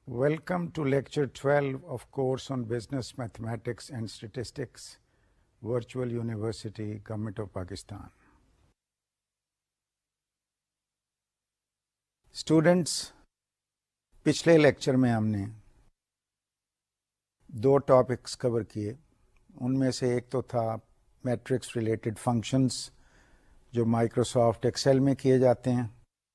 Welcome to Lecture 12 of Course on Business Mathematics and Statistics, Virtual University, Government of Pakistan. Students, پچھلے lecture میں ہم نے دو topics کور کیے. ان میں سے ایک تو تھا میٹرکس ریلیٹڈ فنکشنز جو مائکروسافٹ ایکسل میں کیے جاتے ہیں.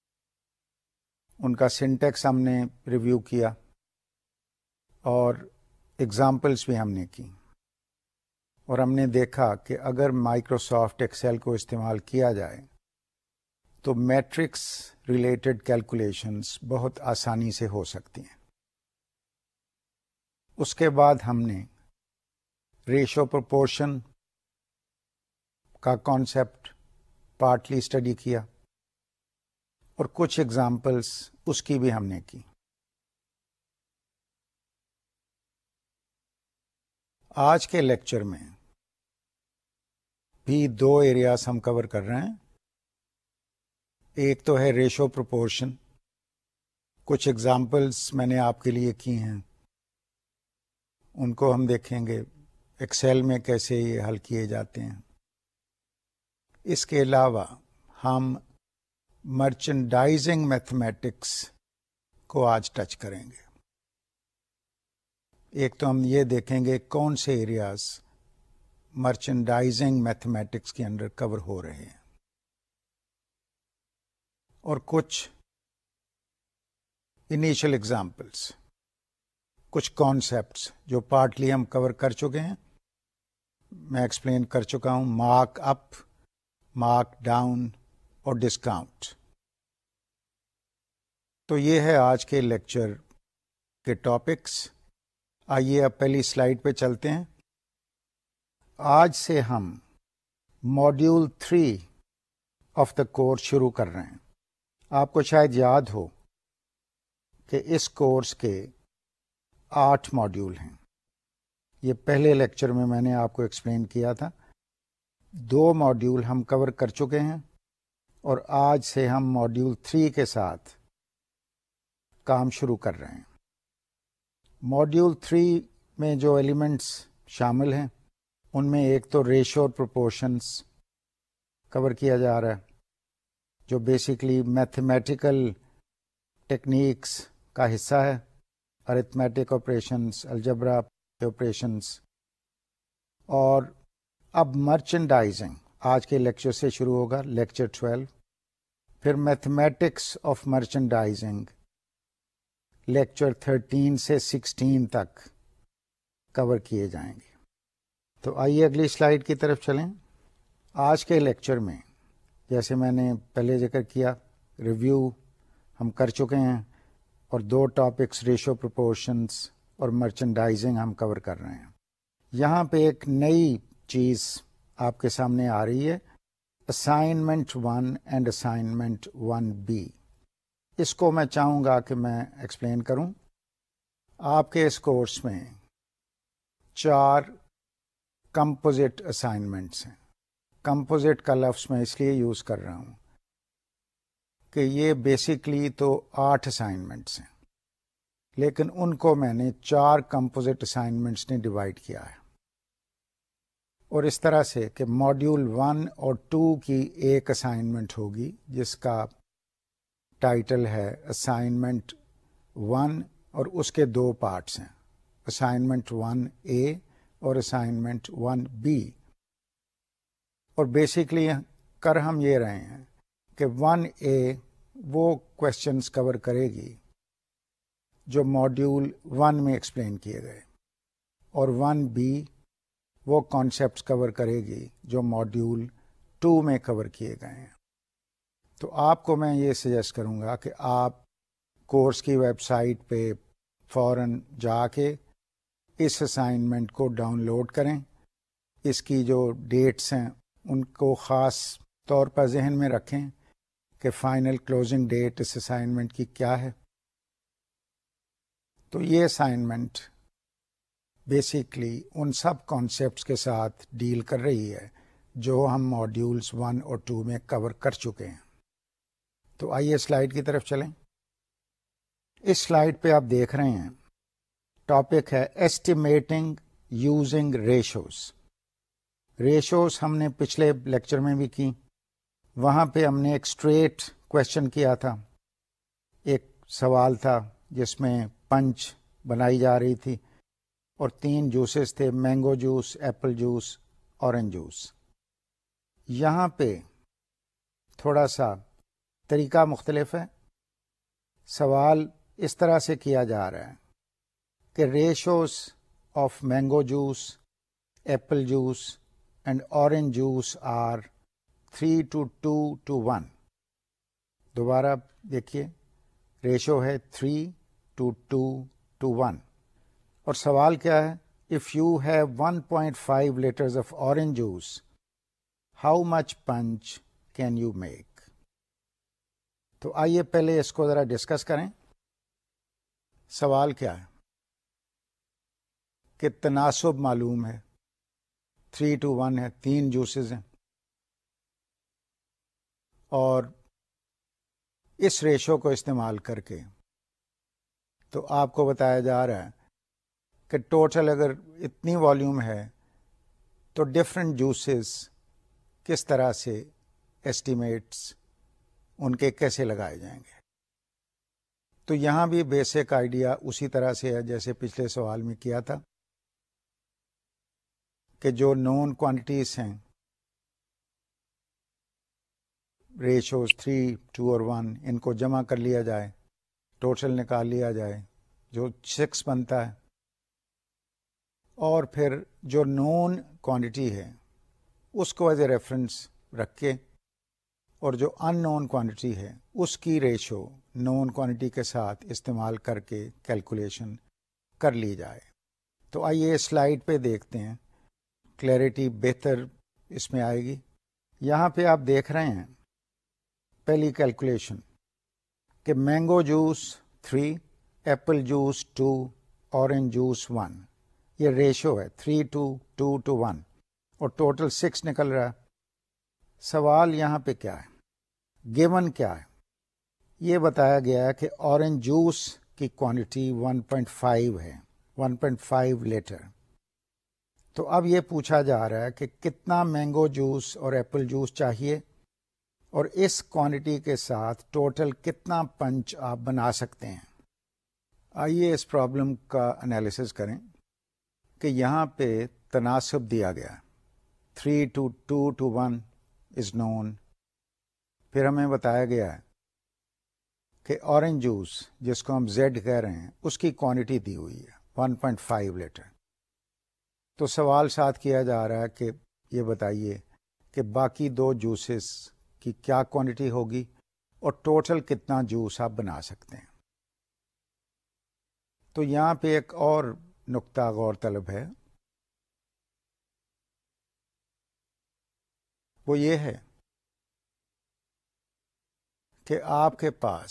ان کا سنٹیکس ہم نے ریویو کیا اور ایگزامپلس بھی ہم نے کی، اور ہم نے دیکھا کہ اگر مائکروسافٹ ایکسل کو استعمال کیا جائے تو میٹرکس ریلیٹڈ کیلکولیشنز بہت آسانی سے ہو سکتی ہیں. اس کے بعد ہم نے ریشو پرپورشن کا کانسیپٹ پارٹلی اسٹڈی کیا اور کچھ ایگزامپلس اس کی بھی ہم نے کی. آج کے لیکچر میں بھی دو ایریاز ہم کور کر رہے ہیں. ایک تو ہے ریشو پرپورشن. کچھ ایگزامپلس میں نے آپ کے لیے کی ہیں، ان کو ہم دیکھیں گے ایکسل میں کیسے یہ حل کیے جاتے ہیں. اس کے علاوہ ہم مرچنڈائزنگ میتھمیٹکس کو آج ٹچ کریں گے. ایک تو ہم یہ دیکھیں گے کون سے ایریاز مرچنڈائزنگ میتھمیٹکس کے اندر کور ہو رہے ہیں، اور کچھ انیشل ایگزامپلس، کچھ کانسیپٹس جو پارٹلی ہم کور کر چکے ہیں. میں ایکسپلین کر چکا ہوں مارک اپ، مارک ڈاؤن اور ڈسکاؤنٹ. تو یہ ہے آج کے لیکچر کے ٹاپکس. آئیے اب پہلی سلائیڈ پہ چلتے ہیں. آج سے ہم ماڈیول 3 آف دا کورس شروع کر رہے ہیں. آپ کو شاید یاد ہو کہ اس کورس کے 8 ماڈیول ہیں. یہ پہلے لیکچر میں نے آپ کو ایکسپلین کیا تھا. 2 ماڈیول ہم کور کر چکے ہیں اور آج سے ہم ماڈیول 3 کے ساتھ کام شروع کر رہے ہیں. ماڈیول 3 میں جو ایلیمنٹس شامل ہیں ان میں ایک تو ریشو اور پروپورشنز کور کیا جا رہا ہے، جو بیسیکلی میتھمیٹیکل ٹیکنیکس کا حصہ ہے. Arithmetic operations, algebra operations. اور اب مرچنڈائزنگ آج کے لیکچر سے شروع ہوگا، لیکچر 12. پھر میتھمیٹکس آف مرچنڈائزنگ لیکچر 13 سے 16 تک کور کیے جائیں گے. تو آئیے اگلی سلائیڈ کی طرف چلیں. آج کے لیکچر میں جیسے میں نے پہلے ذکر کیا، ریویو ہم کر چکے ہیں اور 2 ٹاپکس ریشو پرپورشنز اور مرچنڈائزنگ ہم کور کر رہے ہیں. یہاں پہ ایک نئی چیز آپ کے سامنے آ رہی ہے، اسائنمنٹ 1 اینڈ اسائنمنٹ 1B. اس کو میں چاہوں گا کہ میں ایکسپلین کروں. آپ کے اس کورس میں 4 کمپوزٹ اسائنمنٹس ہیں. کمپوزٹ کا لفظ میں اس لیے یوز کر رہا ہوں کہ یہ بیسیکلی تو 8 اسائنمنٹس ہیں، لیکن ان کو میں نے 4 کمپوزٹ اسائنمنٹس نے ڈیوائڈ کیا ہے، اور اس طرح سے کہ ماڈیول 1 اور 2 کی ایک اسائنمنٹ ہوگی جس کا ٹائٹل ہے اسائنمنٹ 1، اور اس کے 2 پارٹس ہیں، اسائنمنٹ 1A اور اسائنمنٹ 1B. اور بیسیکلی کر ہم یہ رہے ہیں کہ 1A وہ کوشچنز کور کرے گی جو ماڈیول 1 میں ایکسپلین کیے گئے، اور 1B وہ کانسیپٹس کور کرے گی جو ماڈیول 2 میں کور کیے گئے ہیں. تو آپ کو میں یہ سجیسٹ کروں گا کہ آپ کورس کی ویب سائٹ پہ فوراً جا کے اس اسائنمنٹ کو ڈاؤن لوڈ کریں. اس کی جو ڈیٹس ہیں ان کو خاص طور پر ذہن میں رکھیں کہ فائنل کلوزنگ ڈیٹ اس اسائنمنٹ کی کیا ہے. تو یہ اسائنمنٹ بیسیکلی ان سب کانسیپٹس کے ساتھ ڈیل کر رہی ہے جو ہم ماڈیولز 1 اور 2 میں کور کر چکے ہیں. تو آئیے سلائیڈ کی طرف چلیں. اس سلائڈ پہ آپ دیکھ رہے ہیں ٹاپک ہے ایسٹیمیٹنگ یوزنگ ریشوز. ریشوز ہم نے پچھلے لیکچر میں بھی کی. وہاں پہ ہم نے ایک اسٹریٹ کوشچن کیا تھا. ایک سوال تھا جس میں پنچ بنائی جا رہی تھی اور 3 جوسز تھے، mango juice, apple juice, orange juice. یہاں پہ تھوڑا سا طریقہ مختلف ہے. سوال اس طرح سے کیا جا رہا ہے کہ ratios of mango juice, apple juice and orange juice are 3:2:1. دوبارہ دیکھیے، ریشو ہے 3:2:1. اور سوال کیا ہے؟ If you have 1.5 litres of orange juice how much punch can you make? تو آئیے پہلے اس کو ذرا ڈسکس کریں. سوال کیا ہے کہ تناسب معلوم ہے، 3:1 ہے، 3 جوسز ہیں، اور اس ریشو کو استعمال کر کے تو آپ کو بتایا جا رہا ہے کہ ٹوٹل اگر اتنی والیوم ہے تو ڈفرینٹ جوسز کس طرح سے ایسٹیمیٹس ان کے کیسے لگائے جائیں گے. تو یہاں بھی بیسک آئیڈیا اسی طرح سے ہے جیسے پچھلے سوال میں کیا تھا کہ جو نون کوانٹیٹیز ہیں، ریشوز 3, 2 اور 1، ان کو جمع کر لیا جائے، ٹوٹل نکال لیا جائے جو 6 بنتا ہے، اور پھر جو نون کوانٹٹی ہے اس کو ایز اے ریفرنس رکھ کے، اور جو ان نون کوانٹٹی ہے اس کی ریشو نون کوانٹٹی کے ساتھ استعمال کر کے کیلکولیشن کر لی جائے. تو آئیے سلائیڈ پہ دیکھتے ہیں، کلیئرٹی بہتر اس میں آئے گی. یہاں پہ آپ دیکھ رہے ہیں پہلی کیلکولیشن کہ mango juice 3، apple juice 2، orange juice 1. یہ ریشو ہے 3:2:1 اور ٹوٹل 6 نکل رہا ہے. سوال یہاں پہ کیا ہے؟ گیون کیا ہے؟ یہ بتایا گیا ہے کہ اورنج جوس کی کوانٹٹی 1.5 ہے، 1.5 لیٹر. تو اب یہ پوچھا جا رہا ہے کہ کتنا مینگو جوس اور ایپل جوس چاہیے، اور اس کوانٹٹی کے ساتھ ٹوٹل کتنا پنچ آپ بنا سکتے ہیں. آئیے اس پرابلم کا انالیسس کریں کہ یہاں پہ تناسب دیا گیا 3:2:1 از نون. پھر ہمیں بتایا گیا ہے کہ اورنج جوس جس کو ہم زیڈ کہہ رہے ہیں اس کی کوانٹٹی دی ہوئی ہے 1.5 لیٹر. تو سوال ساتھ کیا جا رہا ہے کہ یہ بتائیے کہ باقی 2 جوسز کی کیا کوانٹٹی ہوگی اور ٹوٹل کتنا جوس آپ بنا سکتے ہیں. تو یہاں پہ ایک اور نقطہ غور طلب ہے، وہ یہ ہے کہ آپ کے پاس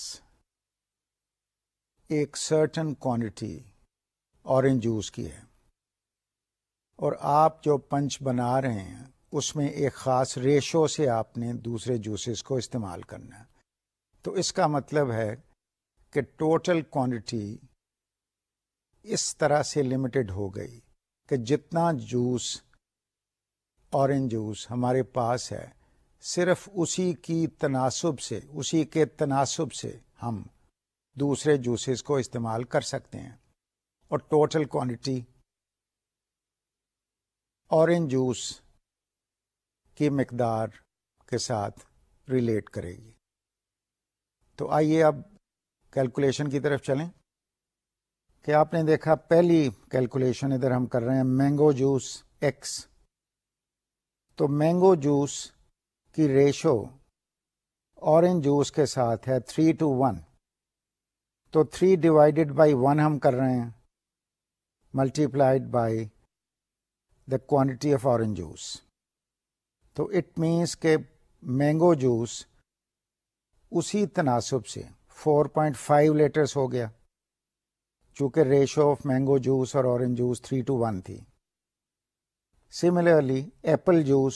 ایک سرٹن کوانٹٹی اورنج جوس کی ہے، اور آپ جو پنچ بنا رہے ہیں اس میں ایک خاص ریشو سے آپ نے دوسرے جوسز کو استعمال کرنا ہے. تو اس کا مطلب ہے کہ ٹوٹل کوانٹٹی اس طرح سے لمیٹڈ ہو گئی کہ جتنا جوس اورنج جوس ہمارے پاس ہے صرف اسی کی تناسب سے، اسی کے تناسب سے ہم دوسرے جوسز کو استعمال کر سکتے ہیں، اور ٹوٹل کوانٹٹی اورنج جوس کی مقدار کے ساتھ ریلیٹ کرے گی. تو آئیے اب کیلکولیشن کی طرف چلیں کہ آپ نے دیکھا پہلی کیلکولیشن ادھر ہم کر رہے ہیں مینگو جوس ایکس. تو مینگو جوس کی ریشو اورنج جوس کے ساتھ ہے 3:1. تو 3/1 ہم کر رہے ہیں multiplied by the quantity of orange juice. تو اٹ مینس کہ مینگو جوس اسی تناسب سے 4.5 لیٹرز ہو گیا، چونکہ ریشو آف مینگو جوس اور اورنج جوس 3:1 تھی. سملرلی ایپل جوس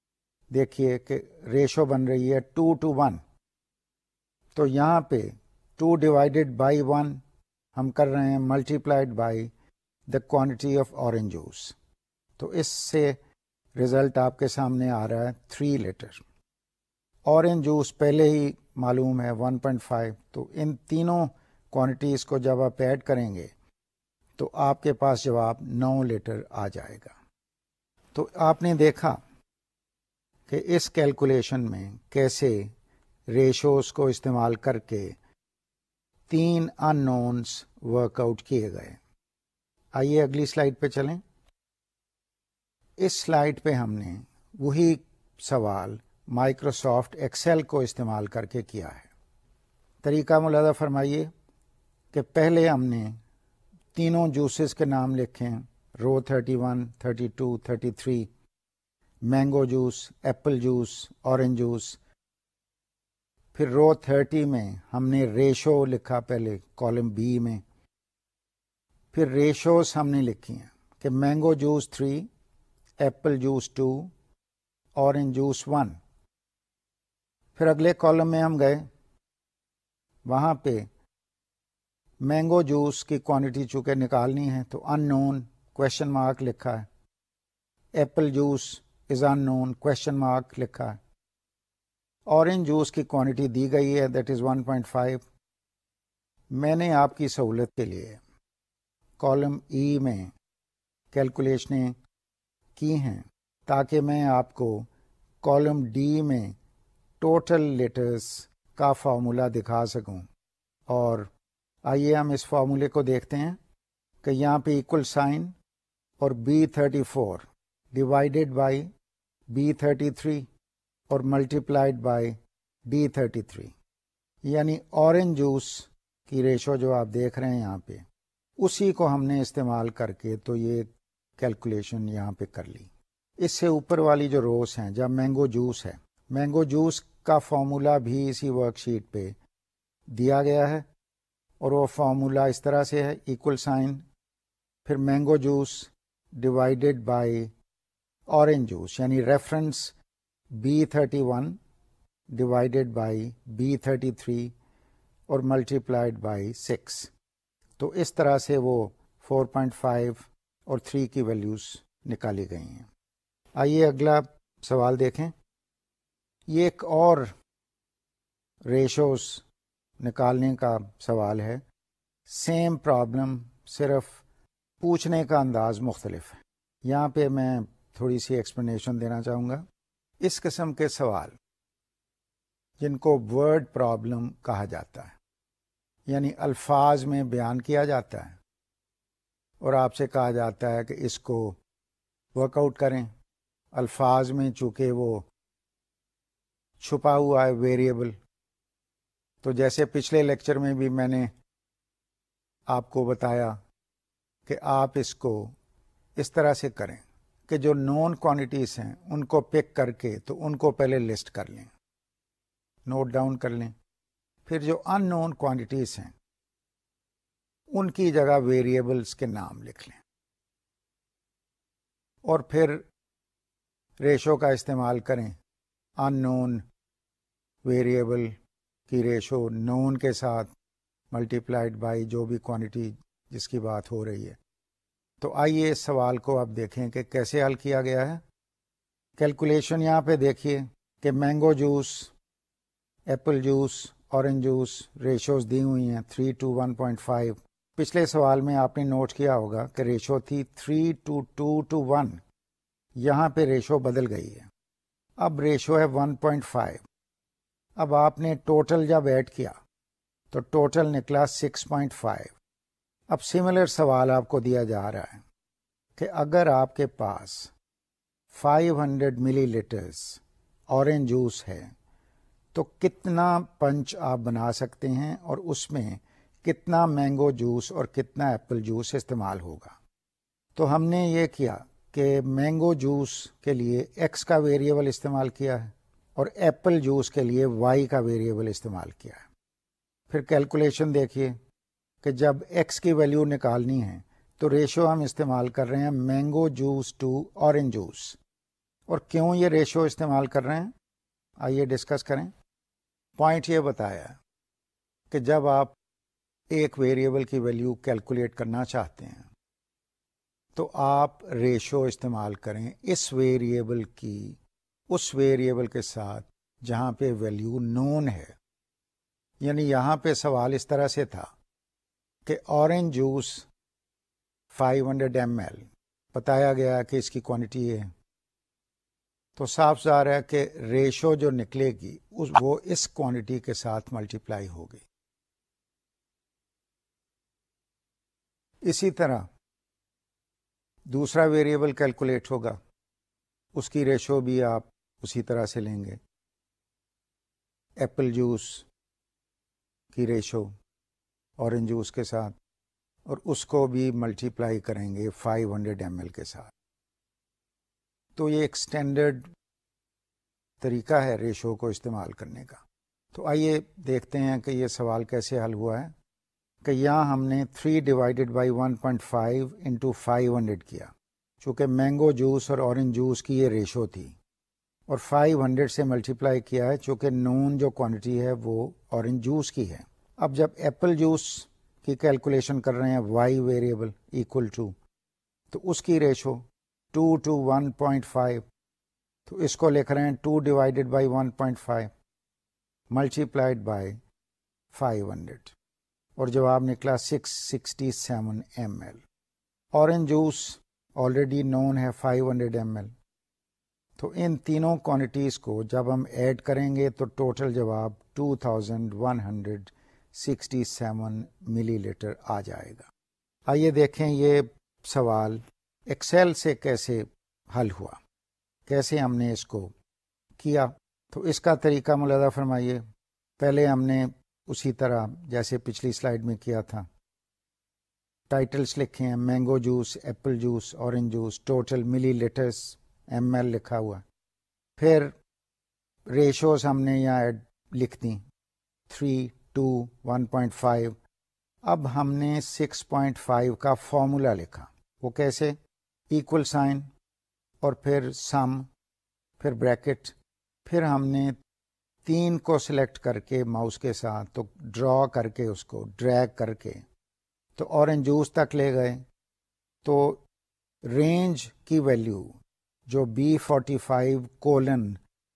دیکھیے کہ ریشو بن رہی ہے 2:1. تو یہاں پہ 2 ڈیوائڈیڈ بائی 1 ہم کر رہے ہیں multiplied by the quantity of orange juice. تو اس سے رزلٹ آپ کے سامنے آ رہا ہے 3 لیٹر. اورنج جوس پہلے ہی معلوم ہے 1.5. تو ان تینوں کوانٹٹیز کو جب آپ ایڈ کریں گے تو آپ کے پاس جواب 9 لیٹر آ جائے گا. تو آپ نے دیکھا کہ اس کیلکولیشن میں کیسے ریشوز کو استعمال کر کے 3 ان نونس ورک آؤٹ کیے گئے. آئیے اگلی سلائیڈ پہ چلیں. اس سلائیڈ پہ ہم نے وہی سوال مائکروسافٹ ایکسل کو استعمال کر کے کیا ہے. طریقہ ملاحظہ فرمائیے کہ پہلے ہم نے تینوں جوسز کے نام لکھے ہیں. Row 31, 32, 33. Mango juice, apple juice, orange juice. پھر رو 30 میں ہم نے ریشو لکھا پہلے کالم بی میں. پھر ریشوز ہم نے لکھی ہیں کہ mango juice 3، apple juice 2، orange juice 1. پھر اگلے کالم میں ہم گئے، وہاں پہ مینگو جوس کی کوانٹٹی چونکہ نکالنی ہے تو ان نون کویشچن مارک لکھا ہے. Apple juice is unknown question mark لکھا ہے. اورنج جوس کی کوانٹٹی دی گئی ہے دیٹ از 1.5. میں نے آپ کی سہولت کے لیے کالم ای میں کیلکولیشنیں کی ہیں تاکہ میں آپ کو کالم ڈی میں ٹوٹل لیٹرز کا فارمولا دکھا سکوں. اور آئیے ہم اس فارمولے کو دیکھتے ہیں کہ یہاں پہ ایکول سائن اور B34 ڈیوائڈیڈ بائی B33 اور ملٹیپلائڈ بائی D33، یعنی اورنج جوس کی ریشو جو آپ دیکھ رہے ہیں یہاں پہ اسی کو ہم نے استعمال کر کے تو یہ کیلکولیشن یہاں پہ کر لی. اس سے اوپر والی جو روز ہیں جب مینگو جوس ہے، مینگو جوس کا فارمولا بھی اسی ورک شیٹ پہ دیا گیا ہے اور وہ فارمولا اس طرح سے ہے ایکول سائن پھر mango juice divided by orange juice, یعنی reference B31 divided by B33 اور ملٹیپلائڈ بائی 6. تو اس طرح سے وہ 4.5 اور 3 کی ویلیوز نکالی گئی ہیں. آئیے اگلا سوال دیکھیں. یہ ایک اور ریشوز نکالنے کا سوال ہے. سیم پرابلم، صرف پوچھنے کا انداز مختلف ہے. یہاں پہ میں تھوڑی سی ایکسپلینیشن دینا چاہوں گا. اس قسم کے سوال جن کو ورڈ پرابلم کہا جاتا ہے، یعنی الفاظ میں بیان کیا جاتا ہے اور آپ سے کہا جاتا ہے کہ اس کو ورک آؤٹ کریں. الفاظ میں چونکہ وہ چھپا ہوا ہے ویریبل، تو جیسے پچھلے لیکچر میں بھی میں نے آپ کو بتایا کہ آپ اس کو اس طرح سے کریں کہ جو نون کوانٹیز ہیں ان کو پک کر کے تو ان کو پہلے لسٹ کر لیں، نوٹ ڈاؤن کر لیں. پھر جو ان نون کوانٹیز ہیں ان کی جگہ ویریبلس کے نام لکھ لیں اور پھر ریشو کا استعمال کریں. ان نون ویریبل کی ریشو نون کے ساتھ ملٹیپلائڈ بائی جو بھی کوانٹٹی جس کی بات ہو رہی ہے. تو آئیے اس سوال کو آپ دیکھیں کہ کیسے حل کیا گیا ہے. کیلکولیشن یہاں پہ دیکھیے کہ mango juice, apple juice, orange juice ratios دی ہوئی ہیں 3 to 1.5. پچھلے سوال میں آپ نے نوٹ کیا ہوگا کہ ریشو تھی 3 to 2 to 1. یہاں پہ ریشو بدل گئی ہے، اب ریشو ہے 1.5. اب آپ نے ٹوٹل جب ایڈ کیا تو ٹوٹل نکلا 6.5. اب سملر سوال آپ کو دیا جا رہا ہے کہ اگر آپ کے پاس 500 ملی لیٹرز اورنج جوس ہے تو کتنا پنچ آپ بنا سکتے ہیں اور اس میں کتنا مینگو جوس اور کتنا ایپل جوس استعمال ہوگا. تو ہم نے یہ کیا کہ مینگو جوس کے لیے ایکس کا ویریبل استعمال کیا ہے اور ایپل جوس کے لیے وائی کا ویریبل استعمال کیا ہے. پھر کیلکولیشن دیکھیے کہ جب ایکس کی ویلیو نکالنی ہے تو ریشو ہم استعمال کر رہے ہیں mango juice to orange juice. اور کیوں یہ ریشو استعمال کر رہے ہیں آئیے ڈسکس کریں. پوائنٹ یہ بتایا کہ جب آپ ایک ویریبل کی ویلیو کیلکولیٹ کرنا چاہتے ہیں تو آپ ریشو استعمال کریں اس ویریبل کی اس ویریبل کے ساتھ جہاں پہ ویلیو نون ہے. یعنی یہاں پہ سوال اس طرح سے تھا کہ اورنج جوس 500 ml بتایا گیا کہ اس کی کوانٹٹی ہے، تو صاف ظاہر ہے کہ ریشو جو نکلے گی وہ اس کوانٹٹی کے ساتھ ملٹیپلائی ہوگی. اسی طرح دوسرا ویریبل کیلکولیٹ ہوگا، اس کی ریشو بھی آپ اسی طرح سے لیں گے. ایپل جوس کی ریشو اورنج جوس کے ساتھ، اور اس کو بھی ملٹیپلائی کریں گے 500 ml کے ساتھ. تو یہ ایک اسٹینڈرڈ طریقہ ہے ریشو کو استعمال کرنے کا. تو آئیے دیکھتے ہیں کہ یہ سوال کیسے حل ہوا ہے. کہ یہاں ہم نے 3 ڈیوائڈیڈ بائی 1.5 انٹو 500 کیا، چونکہ مینگو جوس اور اورنج جوس کی یہ ریشو تھی، اور 500 سے ملٹیپلائی کیا ہے چونکہ نون جو کوانٹٹی ہے وہ اورنج جوس کی ہے. اب جب ایپل جوس کی کیلکولیشن کر رہے ہیں وائی ویریبل ایکول ٹو، تو اس کی ریشو 2 to 1.5، تو اس کو لکھ رہے ہیں 2 ڈیوائڈیڈ بائی 1.5 ملٹیپلائڈ بائی 500، اور جواب نکلا 667 ml. Orange juice already known ہے 500 ml. تو ان تینوں کوانٹیز کو جب ہم ایڈ کریں گے تو ٹوٹل جواب 2167 ملی لیٹر آ جائے گا. آئیے دیکھیں یہ سوال ایکسل سے کیسے حل ہوا، کیسے ہم نے اس کو کیا. تو اس کا طریقہ ملاحظہ فرمائیے. پہلے ہم نے اسی طرح جیسے پچھلی سلائیڈ میں کیا تھا، ٹائٹلز لکھے ہیں، mango juice, apple juice, orange juice, total milliliters ml لکھا ہوا. پھر ریشوز ہم نے یہاں لکھ دیں 3 2 1.5. اب ہم نے 6.5 کا فارمولا لکھا. وہ کیسے؟ ایکول سائن اور پھر سم، پھر بریکٹ، پھر ہم نے 3 کو سلیکٹ کر کے ماؤس کے ساتھ تو ڈرا کر کے اس کو ڈریگ کر کے تو اورنج جوس تک لے گئے. تو رینج کی ویلیو جو B45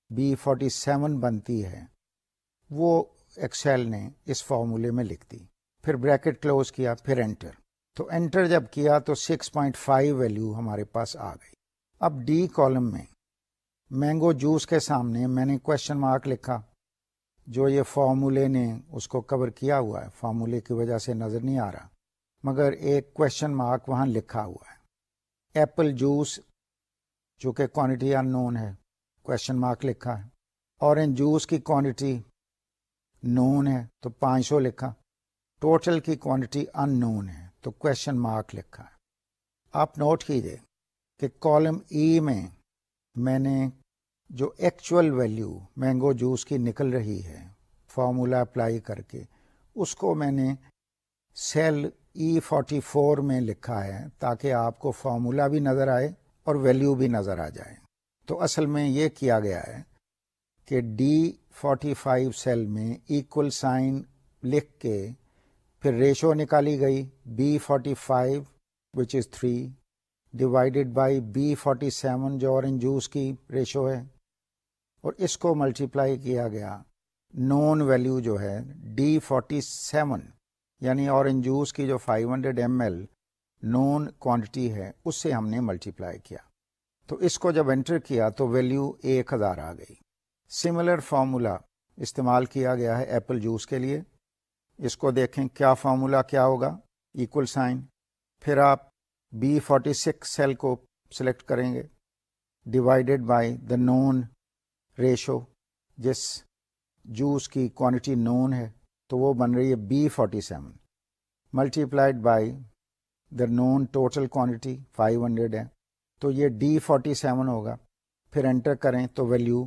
B47 بنتی ہے وہ ایکسل نے اس فارمولے میں لکھ دی. پھر بریکٹ کلوز کیا، پھر انٹر. تو انٹر جب کیا تو 6.5 ویلیو ہمارے پاس آ گئی. اب ڈی کالم میں مینگو جوس کے سامنے میں نے کوشچن مارک لکھا، جو یہ فارمولے نے اس کو کور کیا ہوا ہے، فارمولے کی وجہ سے نظر نہیں آ رہا، مگر ایک کوشچن مارک وہاں لکھا ہوا ہے. ایپل جوس جو کہ کوانٹٹی ان نون ہے، کوشچن مارک لکھا ہے. اورنج جوس کی کوانٹٹی نون ہے تو 500 لکھا. ٹوٹل کی کوانٹٹی ان نون ہے تو کوشچن مارک لکھا ہے. آپ نوٹ کیجئے کہ کالم ای میں نے جو ایکچوئل ویلیو مینگو جوس کی نکل رہی ہے فارمولا اپلائی کر کے، اس کو میں نے سیل E44 میں لکھا ہے تاکہ آپ کو فارمولا بھی نظر آئے اور ویلیو بھی نظر آ جائے. تو اصل میں یہ کیا گیا ہے کہ D45 سیل میں ایکول سائن لکھ کے پھر ریشو نکالی گئی B45 which is 3 divided by B47 جو اورنج جوس کی ریشو ہے، اور اس کو ملٹیپلائی کیا گیا نون ویلیو جو ہے D47 یعنی اورنج جوس کی جو 500 ml نون کوانٹٹی ہے اس سے ہم نے ملٹیپلائی کیا. تو اس کو جب انٹر کیا تو ویلیو 1000 آ گئی. سملر فارمولا استعمال کیا گیا ہے ایپل جوس کے لیے. اس کو دیکھیں کیا فارمولا کیا ہوگا، ایکول سائن، پھر آپ B46 سیل کو سلیکٹ کریں گے، divided by the known ratio, جس جوس کی کوانٹٹی نون ہے تو وہ بن رہی ہے B47 multiplied by the known total quantity 500 ہے تو یہ D47 ہوگا. پھر انٹر کریں تو ویلیو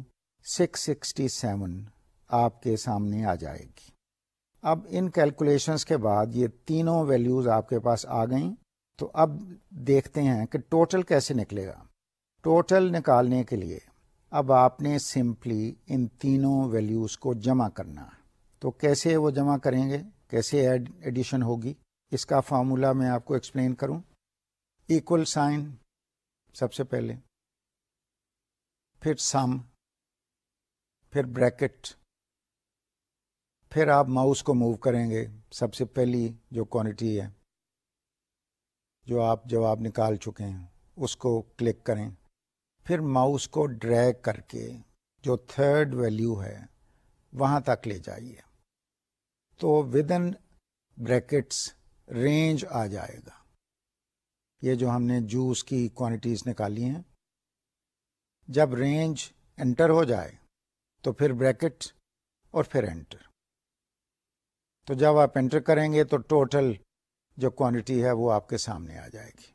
667 آپ کے سامنے آ جائے گی. اب ان کیلکولیشنز کے بعد یہ تینوں ویلیوز آپ کے پاس آ گئیں. تو اب دیکھتے ہیں کہ ٹوٹل کیسے نکلے گا. ٹوٹل نکالنے کے لیے اب آپ نے سمپلی ان تینوں ویلیوز کو جمع کرنا ہے. تو کیسے وہ جمع کریں گے، کیسے ایڈیشن ہوگی، اس کا فارمولا میں آپ کو ایکسپلین کروں. ایکول سائن سب سے پہلے، پھر سم، پھر بریکٹ، پھر آپ ماؤس کو موو کریں گے. سب سے پہلی جو کوانٹٹی ہے جو آپ جواب نکال چکے ہیں اس کو کلک کریں، پھر ماؤس کو ڈریگ کر کے جو تھرڈ ویلیو ہے وہاں تک لے جائیے تو ودن بریکٹس رینج آ جائے گا. یہ جو ہم نے جوس کی کوانٹیز نکالی ہیں، جب رینج انٹر ہو جائے تو پھر بریکٹ اور پھر انٹر. تو جب آپ انٹر کریں گے تو ٹوٹل جو کوانٹٹی ہے وہ آپ کے سامنے آ جائے گی.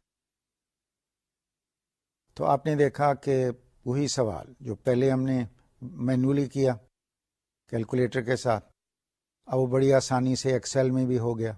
تو آپ نے دیکھا کہ وہی سوال جو پہلے ہم نے مینولی کیا کیلکولیٹر کے ساتھ، اب وہ بڑی آسانی سے ایکسل میں بھی ہو گیا.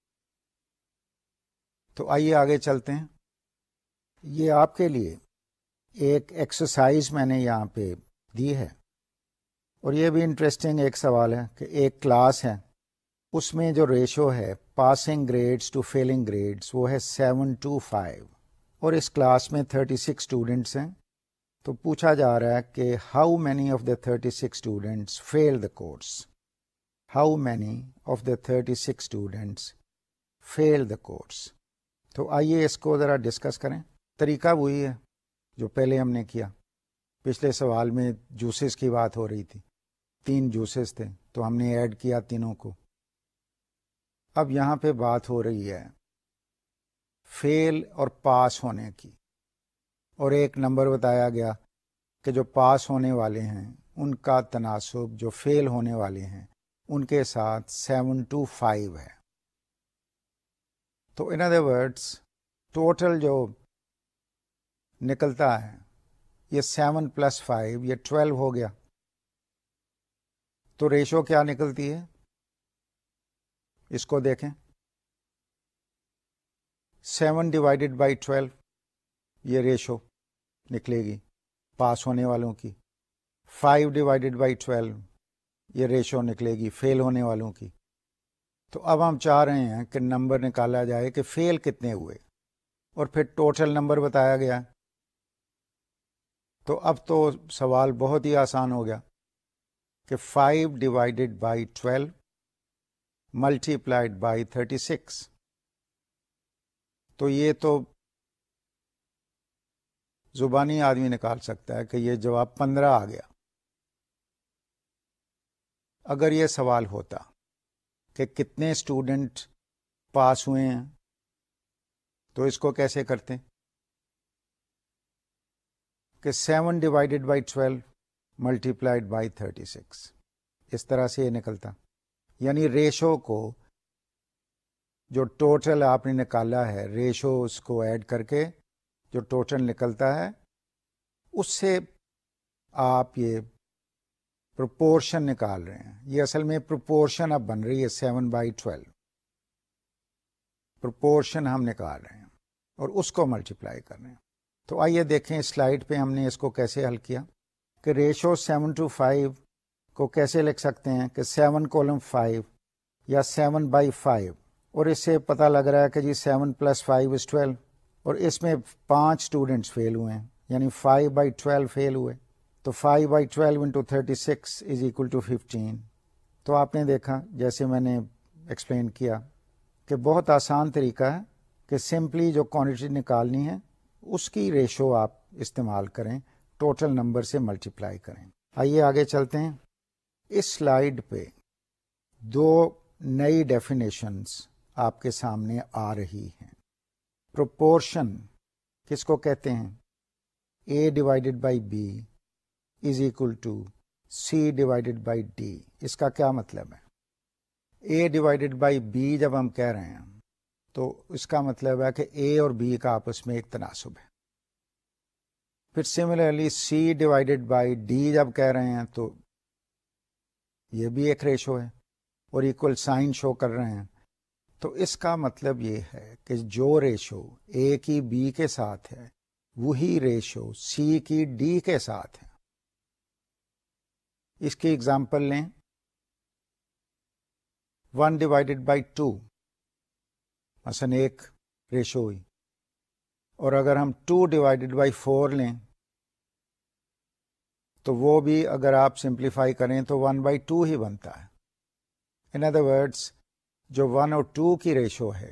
تو آئیے آگے چلتے ہیں. یہ آپ کے لیے ایک ایکسرسائز میں نے یہاں پہ دی ہے، اور یہ بھی انٹرسٹنگ ایک سوال ہے کہ ایک کلاس ہے، اس میں جو ریشو ہے passing grades to failing grades وہ ہے 7:5، اور اس کلاس میں 36 اسٹوڈنٹس ہیں. تو پوچھا جا رہا ہے کہ how many of the 36 students fail the course. How many of the 36 students fail the course. تو آئیے اس کو ذرا ڈسکس کریں. طریقہ وہی ہے جو پہلے ہم نے کیا. پچھلے سوال میں جوسز کی بات ہو رہی تھی، 3 جوسز تھے تو ہم نے ایڈ کیا تینوں کو. اب یہاں پہ بات ہو رہی ہے فیل اور پاس ہونے کی، اور ایک نمبر بتایا گیا کہ جو پاس ہونے والے ہیں ان کا تناسب جو فیل ہونے والے ہیں ان کے ساتھ 7:5 ہے. تو ان ادر ورڈس ٹوٹل جو نکلتا ہے یہ 7 + 5 یہ 12 ہو گیا. تو ریشو کیا نکلتی ہے اس کو دیکھیں. 7/12 یہ ریشو نکلے گی پاس ہونے والوں کی. 5/12 یہ ریشو نکلے گی فیل ہونے والوں کی. تو اب ہم چاہ رہے ہیں کہ نمبر نکالا جائے کہ فیل کتنے ہوئے، اور پھر ٹوٹل نمبر بتایا گیا. تو اب تو سوال بہت ہی آسان ہو گیا کہ 5/12 multiplied by 36. تو یہ تو زبانی آدمی نکال سکتا ہے کہ یہ جواب 15 آ گیا. اگر یہ سوال ہوتا کہ کتنے اسٹوڈنٹ پاس ہوئے ہیں تو اس کو کیسے کرتے کہ 7/12 multiplied by 36. اس طرح سے یہ نکلتا. یعنی ریشو کو جو ٹوٹل آپ نے نکالا ہے ریشو اس کو ایڈ کر کے جو ٹوٹل نکلتا ہے اس سے آپ یہ پروپورشن نکال رہے ہیں. یہ اصل میں پروپورشن اب بن رہی ہے 7/12. پروپورشن ہم نکال رہے ہیں اور اس کو ملٹیپلائی کر رہے ہیں. تو آئیے دیکھیں سلائیڈ پہ ہم نے اس کو کیسے حل کیا کہ ریشو 7:5 کو کیسے لکھ سکتے ہیں کہ 7:5 یا 7/5. اور اس سے پتہ لگ رہا ہے کہ جی 7 + 5 = 12، اور اس میں 5 اسٹوڈنٹس فیل ہوئے ہیں یعنی 5/12 فیل ہوئے. تو 5/12 × 36 = 15. تو آپ نے دیکھا جیسے میں نے ایکسپلین کیا کہ بہت آسان طریقہ ہے کہ سمپلی جو کوانٹٹی نکالنی ہے اس کی ریشو آپ استعمال کریں، ٹوٹل نمبر سے ملٹیپلائی کریں. آئیے آگے چلتے ہیں. اس سلائیڈ پہ 2 نئی ڈیفینیشنز آپ کے سامنے آ رہی ہیں. پروپورشن کس کو کہتے ہیں؟ A/B = C/D. اس کا کیا مطلب ہے؟ A/B جب ہم کہہ رہے ہیں تو اس کا مطلب ہے کہ A اور B کا آپس میں ایک تناسب ہے. پھر سملرلی C/D جب کہہ رہے ہیں تو یہ بھی ایک ریشو ہے اور ایکول سائن شو کر رہے ہیں. تو اس کا مطلب یہ ہے کہ جو ریشو A کی B کے ساتھ ہے وہی ریشو C کی D کے ساتھ ہے. اس کی اگزامپل لیں. 1 ڈیوائڈیڈ بائی 2 مثلاً ایک ریشو ہوئی، اور اگر ہم 2 ڈیوائڈیڈ بائی 4 لیں تو وہ بھی اگر آپ سمپلیفائی کریں تو 1/2 ہی بنتا ہے. ان ادر ورڈس جو 1 اور 2 کی ریشو ہے،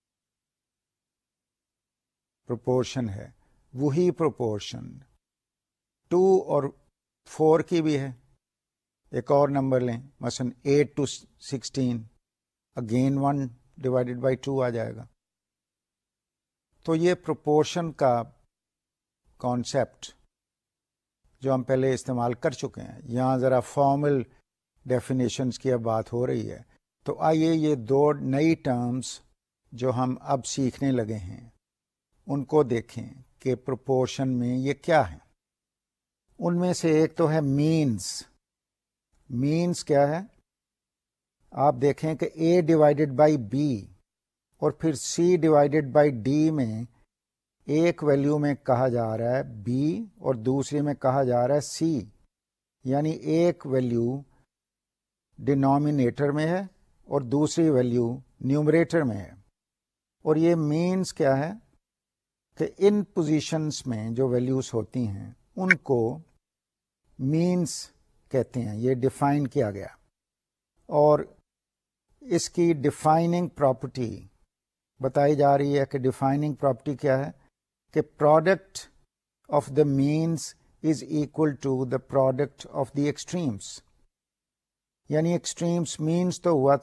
پروپورشن ہے، وہی پروپورشن 2 اور 4 کی بھی ہے. ایک اور نمبر لیں مثلا 8 to 16، اگین 1 ڈیوائڈیڈ بائی 2 آ جائے گا. تو یہ پروپورشن کا کانسیپٹ جو ہم پہلے استعمال کر چکے ہیں، یہاں ذرا فارمل ڈیفینیشنز کی اب بات ہو رہی ہے. تو آئیے یہ 2 نئی ٹرمز جو ہم اب سیکھنے لگے ہیں ان کو دیکھیں کہ پروپورشن میں یہ کیا ہے. ان میں سے ایک تو ہے مینز. مینز کیا ہے؟ آپ دیکھیں کہ A ڈیوائڈیڈ بائی B اور پھر C ڈیوائڈیڈ بائی D میں ایک ویلیو میں کہا جا رہا ہے B اور دوسری میں کہا جا رہا ہے C، یعنی ایک ویلیو ڈینومینیٹر میں ہے اور دوسری ویلیو نیومریٹر میں ہے. اور یہ مینز کیا ہے کہ ان پوزیشنز میں جو ویلیوز ہوتی ہیں ان کو مینز کہتے ہیں. یہ ڈیفائن کیا گیا، اور اس کی ڈیفائننگ پراپرٹی بتائی جا رہی ہے کہ ڈیفائننگ پراپرٹی کیا ہے کہ product of the means is equal to the product of the extremes. یعنی ایکسٹریمس مینز تو ہوا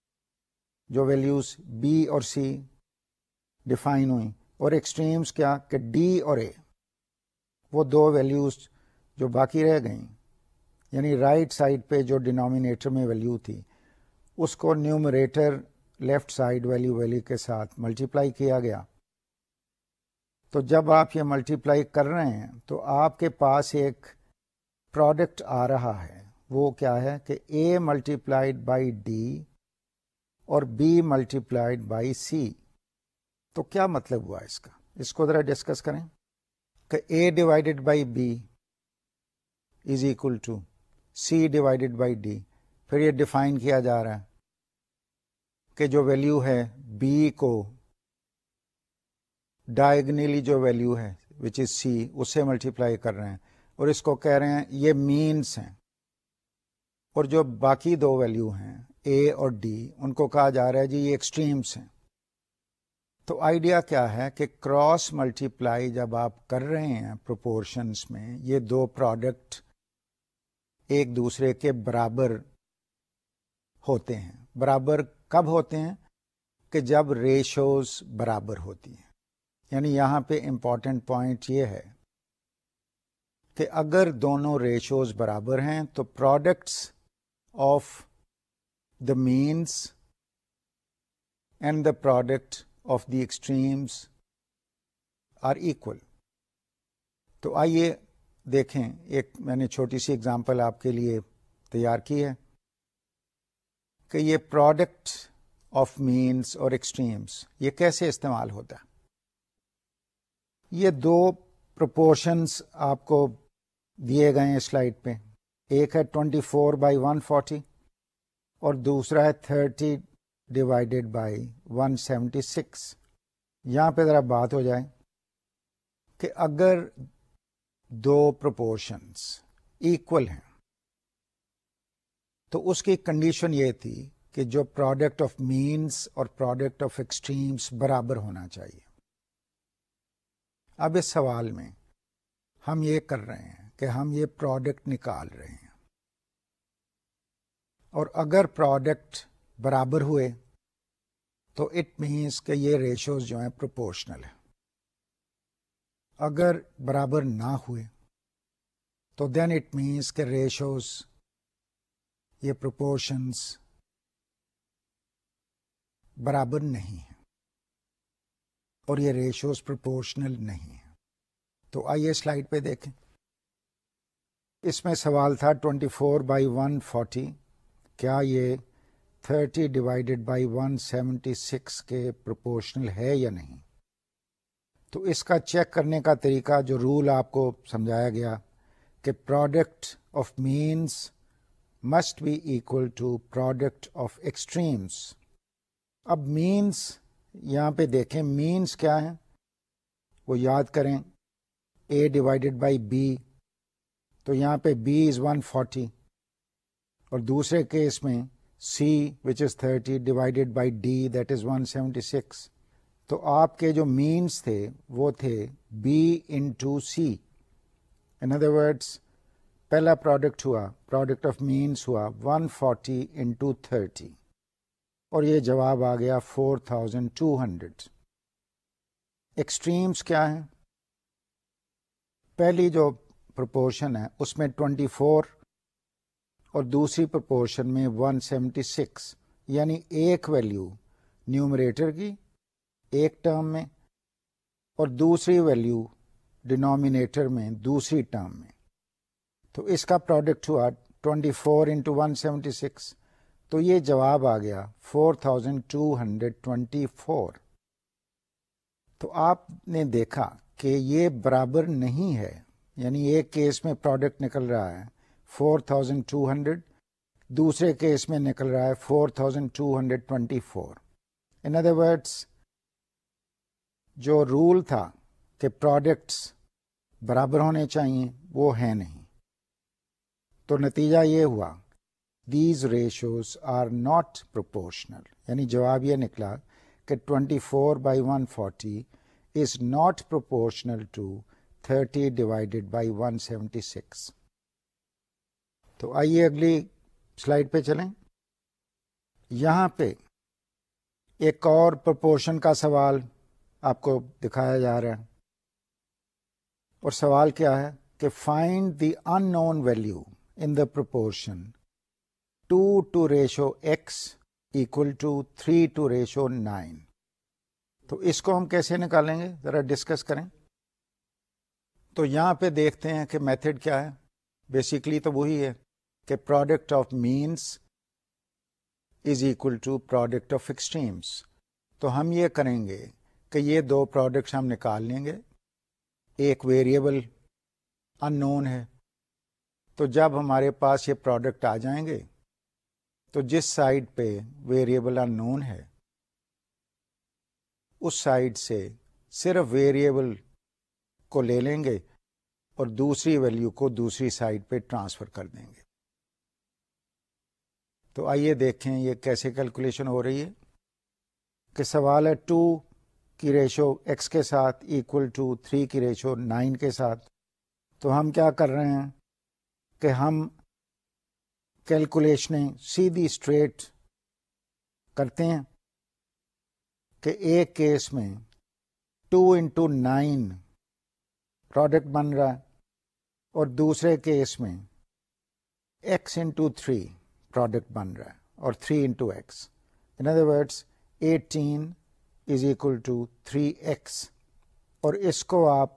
جو ویلیوز B اور C ڈیفائن ہوئی، اور ایکسٹریمس کیا کہ D اور A، وہ دو ویلیوز جو باقی رہ گئیں. یعنی رائٹ سائڈ پہ جو ڈینومینیٹر میں ویلیو تھی اس کو نیومریٹر لیفٹ سائڈ ویلیو کے ساتھ ملٹیپلائی کیا گیا. تو جب آپ یہ ملٹیپلائی کر رہے ہیں تو آپ کے پاس ایک پروڈکٹ آ رہا ہے. وہ کیا ہے کہ A ملٹیپلائڈ بائی D اور B ملٹیپلائڈ بائی C. تو کیا مطلب ہوا اس کا؟ اس کو ذرا ڈسکس کریں کہ A divided by B is equal to C divided by D. پھر یہ ڈیفائن کیا جا رہا ہے کہ جو ویلیو ہے B کو ڈائگنلی جو ویلیو ہے وچ از C اس سے ملٹیپلائی کر رہے ہیں، اور اس کو کہہ رہے ہیں یہ مینس ہیں. اور جو باقی دو ویلیو ہیں A اور D ان کو کہا جا رہا ہے جی یہ ایکسٹریمس ہیں. تو آئیڈیا کیا ہے کہ کراس ملٹیپلائی جب آپ کر رہے ہیں پروپورشنز میں، یہ دو پروڈکٹ ایک دوسرے کے برابر ہوتے ہیں. برابر کب ہوتے ہیں؟ کہ جب ریشوز برابر ہوتی ہیں. یعنی یہاں پہ امپورٹنٹ پوائنٹ یہ ہے کہ اگر دونوں ریشوز برابر ہیں تو products of the means and the product of the extremes are equal. تو آئیے دیکھیں، ایک میں نے چھوٹی سی اگزامپل آپ کے لیے تیار کی ہے کہ یہ پروڈکٹ آف مینس اور ایکسٹریمس یہ کیسے استعمال ہوتا ہے. یہ دو پروپورشنز آپ کو دیے گئے ہیں سلائڈ پہ. ایک ہے 24/140 اور دوسرا ہے 30 ڈیوائڈیڈ بائی 176. یہاں پہ ذرا بات ہو جائے کہ اگر دو پروپورشنز ایکول ہیں تو اس کی کنڈیشن یہ تھی کہ جو پروڈکٹ آف مینس اور پروڈکٹ آف ایکسٹریمس برابر ہونا چاہیے. اب اس سوال میں ہم یہ کر رہے ہیں کہ ہم یہ پروڈکٹ نکال رہے ہیں، اور اگر پروڈکٹ برابر ہوئے تو اٹ مینس کہ یہ ریشوز جو ہیں پروپورشنل ہیں. اگر برابر نہ ہوئے تو دین اٹ مینس کہ ریشوز یہ پروپورشنز برابر نہیں ہیں اور یہ ریشوز پروپورشنل نہیں ہیں. تو آئیے سلائڈ پہ دیکھیں. اس میں سوال تھا 24/140 کیا یہ 30 ڈیوائڈیڈ بائی 176 کے پروپورشنل ہے یا نہیں. تو اس کا چیک کرنے کا طریقہ جو رول آپ کو سمجھایا گیا کہ product of means must be equal to product of extremes. اب مینس یہاں پہ دیکھیں مینس کیا ہے وہ یاد کریں اے ڈیوائڈیڈ بائی بی تو یہاں پہ بی از 140 اور دوسرے کیس میں C which is 30 divided by D that is 176. تو آپ کے جو مینس تھے وہ تھے B into C. In other words پہلا پروڈکٹ ہوا پروڈکٹ آف مینس ہوا 140 انٹو 30 اور یہ جواب آ گیا 4200. ایکسٹریمز کیا ہیں؟ پہلی جو پرپورشن ہے اس میں 24 اور دوسری پرپورشن میں 176 یعنی ایک ویلیو نیومریٹر کی ایک ٹرم میں اور دوسری ویلیو ڈینومینیٹر میں دوسری ٹرم میں. تو اس کا پروڈکٹ ہوا 24 انٹو 176 تو یہ جواب آ گیا 4224. تو آپ نے دیکھا کہ یہ برابر نہیں ہے یعنی ایک کیس میں پروڈکٹ نکل رہا ہے 4200 دوسرے کیس میں نکل رہا ہے 4224. ان ادر ورڈس جو رول تھا کہ پروڈکٹس برابر ہونے چاہیے وہ ہے نہیں. تو نتیجہ یہ ہوا these ratios are not proportional یعنی جواب یہ نکلا کہ 24 by 140 is not proportional to 30 divided by 176. تو آئیے اگلی سلائیڈ پہ چلیں. یہاں پہ ایک اور پرپورشن کا سوال آپ کو دکھایا جا رہا ہے اور سوال کیا ہے کہ find the unknown value in the proportion 2 to ratio x equal to 3 to ratio 9. تو اس کو ہم کیسے نکالیں گے ذرا ڈسکس کریں. تو یہاں پہ دیکھتے ہیں کہ میتھڈ کیا ہے. بیسیکلی تو وہی ہے کہ product of means is equal to product of extremes. تو ہم یہ کریں گے کہ یہ دو پروڈکٹس ہم نکال لیں گے. ایک ویریبل ان نون ہے تو جب ہمارے پاس یہ پروڈکٹ آ جائیں گے تو جس سائڈ پہ ویریبل ان نون ہے اس سائڈ سے صرف ویریبل کو لے لیں گے اور دوسری ویلیو کو دوسری سائڈ پہ ٹرانسفر کر دیں گے. تو آئیے دیکھیں یہ کیسے کیلکولیشن ہو رہی ہے. کہ سوال ہے 2 کی ریشو x کے ساتھ ایکول ٹو 3 کی ریشو 9 کے ساتھ. تو ہم کیا کر رہے ہیں کہ ہم کیلکولیشنیں سیدھی اسٹریٹ کرتے ہیں کہ ایک کیس میں 2 انٹو 9 پروڈکٹ بن رہا ہے اور دوسرے کیس میں x انٹو 3 پروڈکٹ بن رہا ہے اور 3 into x. In other words 18 is equal to 3x اور اس کو آپ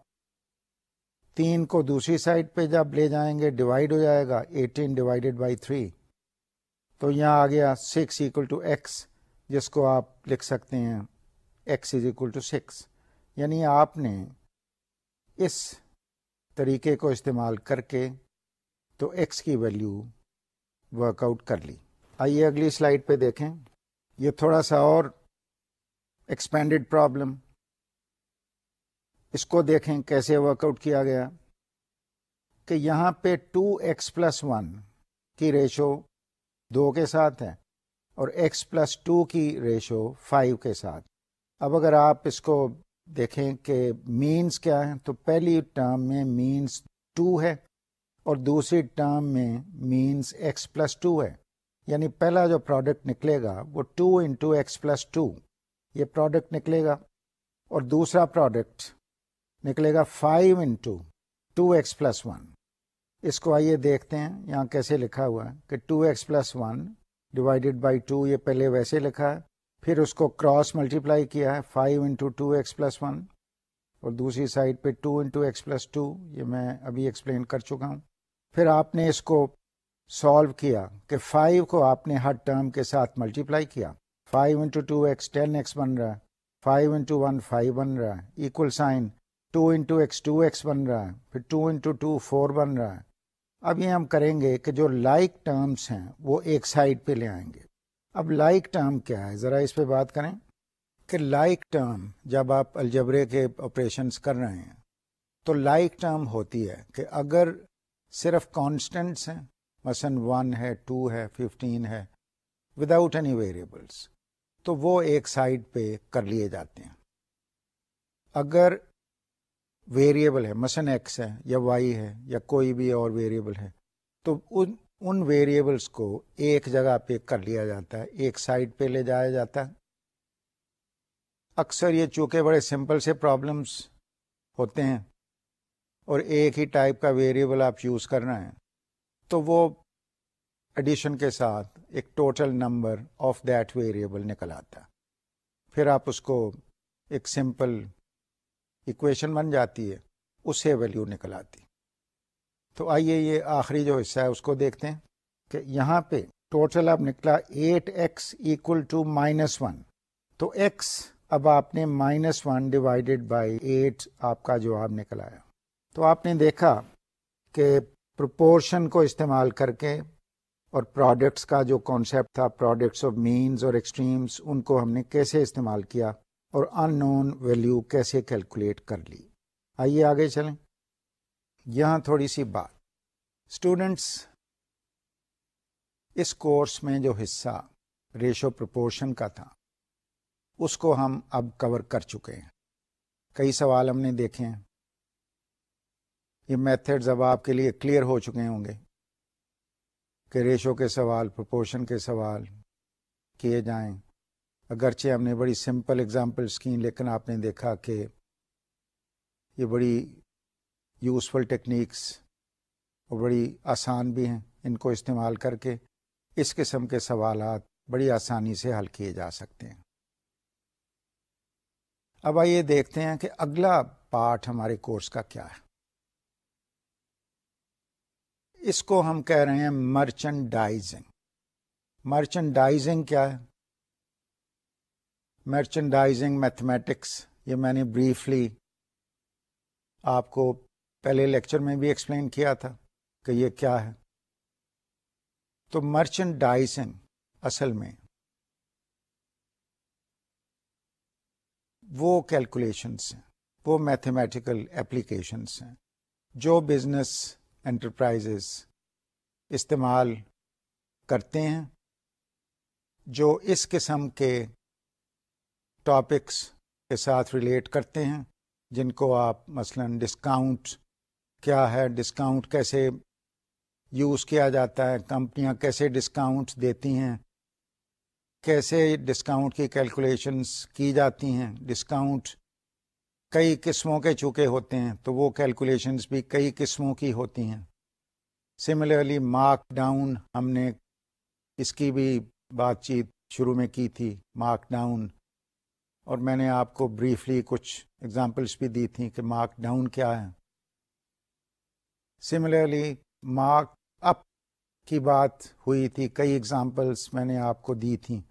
3 کو دوسری سائڈ پہ جب لے جائیں گے ڈیوائڈ ہو جائے گا 18 ڈیوائڈیڈ بائی 3 تو یہاں آ گیا 6 اکول ٹو x جس کو آپ لکھ سکتے ہیں x از اکول ٹو 6. یعنی آپ نے اس طریقے کو استعمال کر کے تو x کی ویلیو ورک آؤٹ کر لی. آئیے اگلی سلائیڈ پہ دیکھیں. یہ تھوڑا سا اور ایکسپینڈیڈ پرابلم اس کو دیکھیں کیسے ورک آؤٹ کیا گیا. کہ یہاں پہ 2x+1 کی ریشو 2 کے ساتھ ہے اور x+2 کی ریشو 5 کے ساتھ. اب اگر آپ اس کو دیکھیں کہ مینس کیا ہے تو پہلی ٹرم میں مینس 2 ہے اور دوسری ٹرم میں مینس x+2 ہے. یعنی پہلا جو پروڈکٹ نکلے گا وہ 2 انٹو x+2 یہ پروڈکٹ نکلے گا اور دوسرا پروڈکٹ نکلے گا 5 انٹو 2x+1. اس کو آئیے دیکھتے ہیں یہاں کیسے لکھا ہوا ہے کہ 2x+1 ڈیوائڈیڈ بائی 2 یہ پہلے ویسے لکھا ہے پھر اس کو کراس ملٹیپلائی کیا ہے 5 انٹو 2x+1 اور دوسری سائڈ پہ 2 انٹو x+2 یہ میں ابھی ایکسپلین کر چکا ہوں. پھر آپ نے اس کو سالو کیا کہ 5 کو آپ نے ہر ٹرم کے ساتھ ملٹیپلائی کیا 5 انٹو 2x 10x بن رہا ہے 5 انٹو 1 5 بن رہا ہے equal sign 2 into x 2x بن رہا ہے پھر 2 انٹو 2 4 بن رہا ہے اب یہ ہم کریں گے کہ جو لائک ٹرمز ہیں وہ ایک سائڈ پہ لے آئیں گے. اب لائک ٹرم کیا ہے، ذرا اس پہ بات کریں کہ لائک ٹرم جب آپ الجبرے کے آپریشنس کر رہے ہیں تو لائک ٹرم ہوتی ہے کہ اگر صرف کانسٹنٹس ہیں، مثلا 1 ہے، 2 ہے، 15 ہے، وداؤٹ اینی ویریبلس، تو وہ ایک سائڈ پہ کر لیے جاتے ہیں. اگر ویریبل ہے، مثلا ایکس ہے یا وائی ہے یا کوئی بھی اور ویریبل ہے، تو ان ویریبلس کو ایک جگہ پہ کر لیا جاتا ہے، ایک سائڈ پہ لے جایا جاتا ہے. اکثر یہ چونکہ بڑے سمپل سے پرابلمس ہوتے ہیں اور ایک ہی ٹائپ کا ویریبل آپ یوز کر رہے ہیں، تو وہ ایڈیشن کے ساتھ ایک total number of that variable نکل آتا ہے. پھر آپ اس کو ایک سمپل ایکویشن بن جاتی ہے، اس سے ویلیو نکل آتی. تو آئیے یہ آخری جو حصہ ہے اس کو دیکھتے ہیں کہ یہاں پہ ٹوٹل اب نکلا 8x = -1. تو x اب آپ نے -1 ڈیوائڈیڈ بائی 8 آپ کا جواب نکل آیا. تو آپ نے دیکھا کہ پروپورشن کو استعمال کر کے اور پروڈکٹس کا جو کانسیپٹ تھا، پروڈکٹس آف مینز اور ایکسٹریمز، ان کو ہم نے کیسے استعمال کیا اور ان نون ویلیو کیسے کیلکولیٹ کر لی. آئیے آگے چلیں. یہاں تھوڑی سی بات، اسٹوڈنٹس اس کورس میں جو حصہ ریشو پروپورشن کا تھا اس کو ہم اب کور کر چکے ہیں. کئی سوال ہم نے دیکھے ہیں، یہ میتھڈز اب آپ کے لیے کلیئر ہو چکے ہوں گے کہ ریشو کے سوال، پروپورشن کے سوال کیے جائیں. اگرچہ ہم نے بڑی سمپل ایگزامپلس کی، لیکن آپ نے دیکھا کہ یہ بڑی یوزفل ٹیکنیکس اور بڑی آسان بھی ہیں. ان کو استعمال کر کے اس قسم کے سوالات بڑی آسانی سے حل کیے جا سکتے ہیں. اب آئیے دیکھتے ہیں کہ اگلا پارٹ ہمارے کورس کا کیا ہے. اس کو ہم کہہ رہے ہیں مرچنڈائزنگ. مرچنڈائزنگ کیا ہے؟ مرچنڈائزنگ میتھمیٹکس، یہ میں نے بریفلی آپ کو پہلے لیکچر میں بھی ایکسپلین کیا تھا کہ یہ کیا ہے. تو مرچنڈائزنگ اصل میں وہ کیلکولیشنس ہیں، وہ میتھمیٹیکل اپلیکیشنس ہیں جو بزنس انٹرپرائزز استعمال کرتے ہیں، جو اس قسم کے ٹاپکس کے ساتھ ریلیٹ کرتے ہیں، جن کو آپ مثلا ڈسکاؤنٹ کیا ہے، ڈسکاؤنٹ کیسے یوز کیا جاتا ہے، کمپنیاں کیسے ڈسکاؤنٹ دیتی ہیں، کیسے ڈسکاؤنٹ کی کیلکولیشنز کی جاتی ہیں. ڈسکاؤنٹ کئی قسموں کے چونکہ ہوتے ہیں تو وہ کیلکولیشنز بھی کئی قسموں کی ہوتی ہیں. سملرلی مارک ڈاؤن، ہم نے اس کی بھی بات چیت شروع میں کی تھی، مارک ڈاؤن، اور میں نے آپ کو بریفلی کچھ ایگزامپلس بھی دی تھیں کہ مارک ڈاؤن کیا ہے. سملرلی مارک اپ کی بات ہوئی تھی، کئی ایگزامپلس میں نے آپ کو دی تھیں.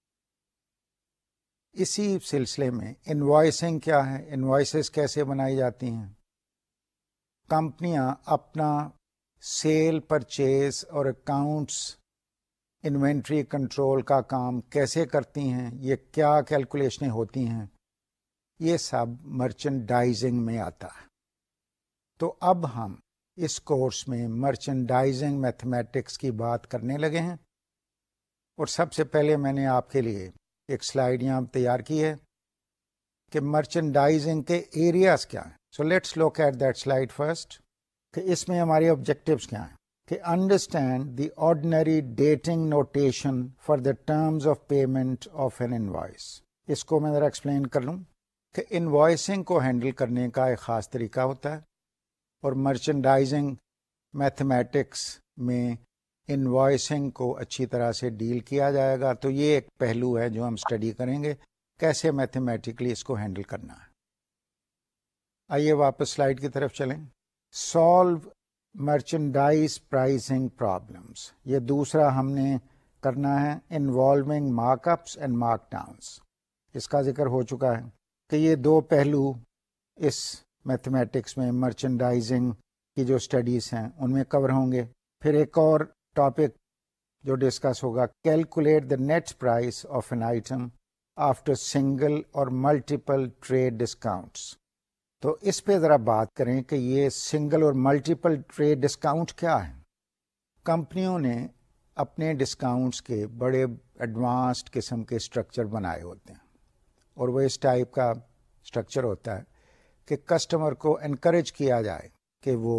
اسی سلسلے میں انوائسنگ کیا ہے، انوائسز کیسے بنائی جاتی ہیں، کمپنیاں اپنا سیل، پرچیز اور اکاؤنٹس، انوینٹری کنٹرول کا کام کیسے کرتی ہیں، یہ کیا کیلکولیشنیں ہوتی ہیں، یہ سب مرچنڈائزنگ میں آتا ہے. تو اب ہم اس کورس میں مرچنڈائزنگ میتھمیٹکس کی بات کرنے لگے ہیں. اور سب سے پہلے میں نے آپ کے لیے ایک سلائیڈ یہاں تیار کی ہے کہ مرچنڈائزنگ کے ایریاز کیا ہیں. So let's look at that slide first, کہ اس میں ہمارے آبجیکٹیوز کیا ہیں. کہ understand the ordinary dating notation for the terms of payment of an invoice. اس کو میں ذرا ایکسپلین کر لوں کہ انوائسنگ کو ہینڈل کرنے کا ایک خاص طریقہ ہوتا ہے، اور مرچنڈائزنگ میتھمیٹکس میں انوائسنگ کو اچھی طرح سے ڈیل کیا جائے گا. تو یہ ایک پہلو ہے جو ہم اسٹڈی کریں گے، کیسے میتھمیٹکلی اس کو ہینڈل کرنا ہے. آئیے واپس سلائیڈ کی طرف چلیں. سالو مرچنڈائز پرائسنگ پرابلمس، یہ دوسرا ہم نے کرنا ہے، involving markups and markdowns. اس کا ذکر ہو چکا ہے کہ یہ دو پہلو اس میتھمیٹکس میں، مرچنڈائزنگ کی جو اسٹڈیز ہیں ان میں کور ہوں گے. پھر ایک اور ٹاپک جو ڈسکس ہوگا، calculate the net price of an item after single اور ملٹیپل ٹریڈ ڈسکاؤنٹس. تو اس پہ ذرا بات کریں کہ یہ سنگل اور ملٹیپل ٹریڈ ڈسکاؤنٹ کیا ہے. کمپنیوں نے اپنے ڈسکاؤنٹس کے بڑے ایڈوانسڈ قسم کے اسٹرکچر بنائے ہوتے ہیں، اور وہ اس ٹائپ کا اسٹرکچر ہوتا ہے کہ کسٹمر کو انکریج کیا جائے کہ وہ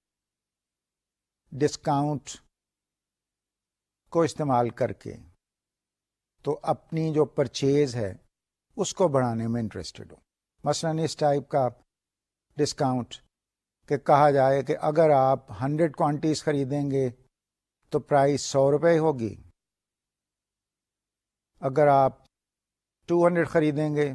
ڈسکاؤنٹ کو استعمال کر کے تو اپنی جو پرچیز ہے اس کو بڑھانے میں انٹرسٹڈ ہو. مثلاً اس ٹائپ کا ڈسکاؤنٹ کہ کہا جائے کہ اگر آپ 100 کوانٹیز خریدیں گے تو پرائس 100 روپے ہوگی، اگر آپ 200 خریدیں گے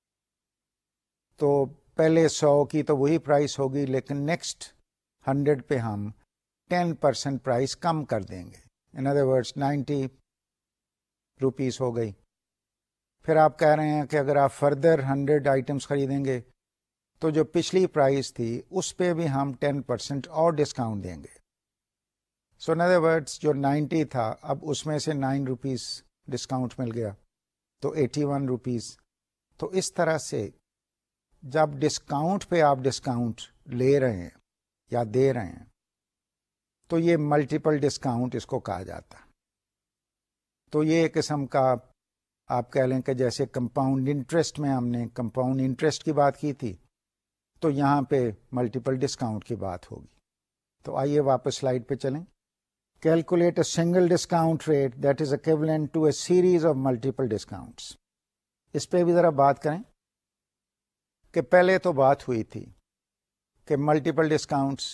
تو پہلے 100 کی تو وہی پرائس ہوگی، لیکن نیکسٹ 100 پہ ہم 10% پرائس کم کر دیں گے. ان ادر ورڈس 90 روپیز ہو گئی. پھر آپ کہہ رہے ہیں کہ اگر آپ فردر 100 آئٹمس خریدیں گے تو جو پچھلی پرائس تھی اس پہ بھی ہم 10% اور ڈسکاؤنٹ دیں گے. سو ان ادر ورڈس جو 90 تھا اب اس میں سے 9 روپیز ڈسکاؤنٹ مل گیا تو 81 روپیز. تو اس طرح سے جب ڈسکاؤنٹ پہ آپ ڈسکاؤنٹ لے رہے ہیں یا دے رہے ہیں تو یہ ملٹیپل ڈسکاؤنٹ اس کو کہا جاتا ہے. تو یہ ایک قسم کا آپ کہہ لیں کہ جیسے کمپاؤنڈ انٹرسٹ میں ہم نے کمپاؤنڈ انٹرسٹ کی بات کی تھی، تو یہاں پہ ملٹیپل ڈسکاؤنٹ کی بات ہوگی. تو آئیے واپس سلائڈ پہ چلیں. Calculate a single discount rate that is equivalent to a series of multiple discounts. اس پہ بھی ذرا بات کریں کہ پہلے تو بات ہوئی تھی کہ ملٹیپل ڈسکاؤنٹس.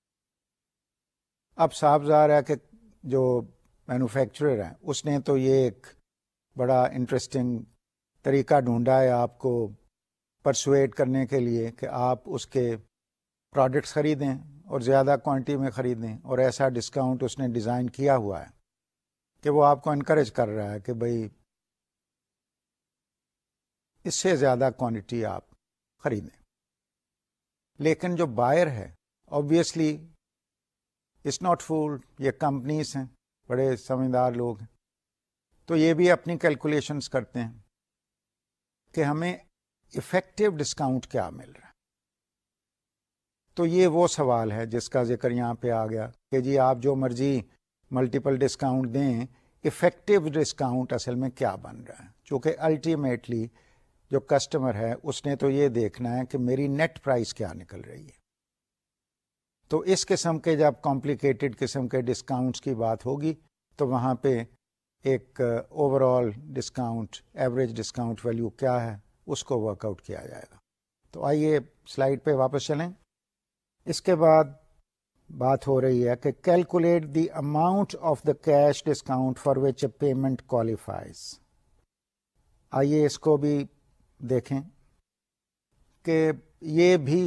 اب صاف ظاہر ہے کہ جو مینوفیکچرر ہے اس نے تو یہ ایک بڑا انٹرسٹنگ طریقہ ڈھونڈا ہے آپ کو پرسویٹ کرنے کے لیے کہ آپ اس کے پروڈکٹس خریدیں اور زیادہ کوانٹٹی میں خریدیں، اور ایسا ڈسکاؤنٹ اس نے ڈیزائن کیا ہوا ہے کہ وہ آپ کو انکریج کر رہا ہے کہ بھئی اس سے زیادہ کوانٹٹی آپ خریدیں. لیکن جو بائر ہے obviously اٹس ناٹ فول، یہ کمپنیز ہیں، بڑے سمجھدار لوگ ہیں، تو یہ بھی اپنی کیلکولیشنز کرتے ہیں کہ ہمیں افیکٹو ڈسکاؤنٹ کیا مل رہا ہے. تو یہ وہ سوال ہے جس کا ذکر یہاں پہ آ گیا کہ جی آپ جو مرضی ملٹیپل ڈسکاؤنٹ دیں، افیکٹو ڈسکاؤنٹ اصل میں کیا بن رہا ہے، چونکہ الٹیمیٹلی جو کسٹمر ہے اس نے تو یہ دیکھنا ہے کہ میری نیٹ پرائس کیا نکل رہی ہے. تو اس قسم کے جب کمپلیکیٹڈ قسم کے ڈسکاؤنٹس کی بات ہوگی تو وہاں پہ ایک overall discount, average discount value کیا ہے اس کو ورک آؤٹ کیا جائے گا. تو آئیے سلائڈ پہ واپس چلیں. اس کے بعد بات ہو رہی ہے کہ calculate the amount of the cash discount for which a payment qualifies. آئیے اس کو بھی دیکھیں کہ یہ بھی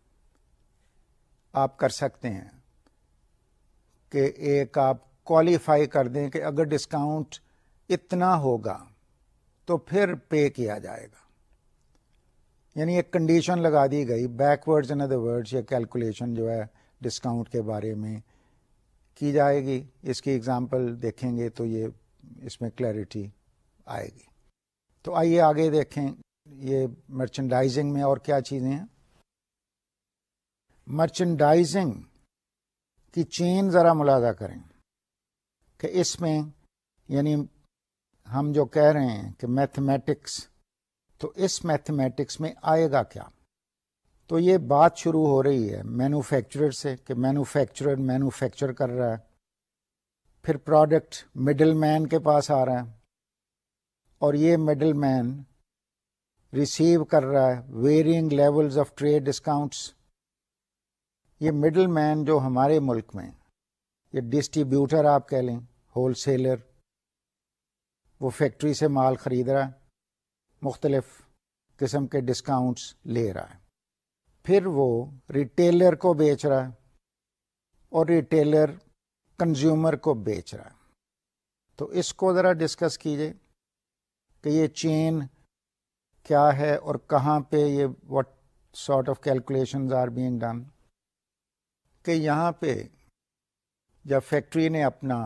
آپ کر سکتے ہیں کہ ایک آپ کوالیفائی کر دیں کہ اگر ڈسکاؤنٹ اتنا ہوگا تو پھر پے کیا جائے گا. یعنی ایک کنڈیشن لگا دی گئی بیکورڈز ان ادر ورڈز. یہ کیلکولیشن جو ہے ڈسکاؤنٹ کے بارے میں کی جائے گی. اس کی اگزامپل دیکھیں گے تو یہ اس میں کلیئرٹی آئے گی. تو آئیے آگے دیکھیں یہ مرچنڈائزنگ میں اور کیا چیزیں ہیں. مرچنڈائزنگ کی چین ذرا ملاحظہ کریں کہ اس میں یعنی ہم جو کہہ رہے ہیں کہ میتھمیٹکس، تو اس میتھمیٹکس میں آئے گا کیا. تو یہ بات شروع ہو رہی ہے مینوفیکچرر سے کہ مینوفیکچرر مینوفیکچر کر رہا ہے، پھر پروڈکٹ مڈل مین کے پاس آ رہا ہے اور یہ مڈل مین ریسیو کر رہا ہے varying levels of trade discounts. یہ مڈل مین جو ہمارے ملک میں یہ ڈسٹریبیوٹر آپ کہہ لیں، ہول سیلر، وہ فیکٹری سے مال خرید رہا ہے، مختلف قسم کے ڈسکاؤنٹس لے رہا ہے، پھر وہ ریٹیلر کو بیچ رہا ہے اور ریٹیلر کنزیومر کو بیچ رہا ہے. تو اس کو ذرا ڈسکس کیجئے کہ یہ چین کیا ہے اور کہاں پہ یہ what sort of calculations are being done. کہ یہاں پہ جب فیکٹری نے اپنا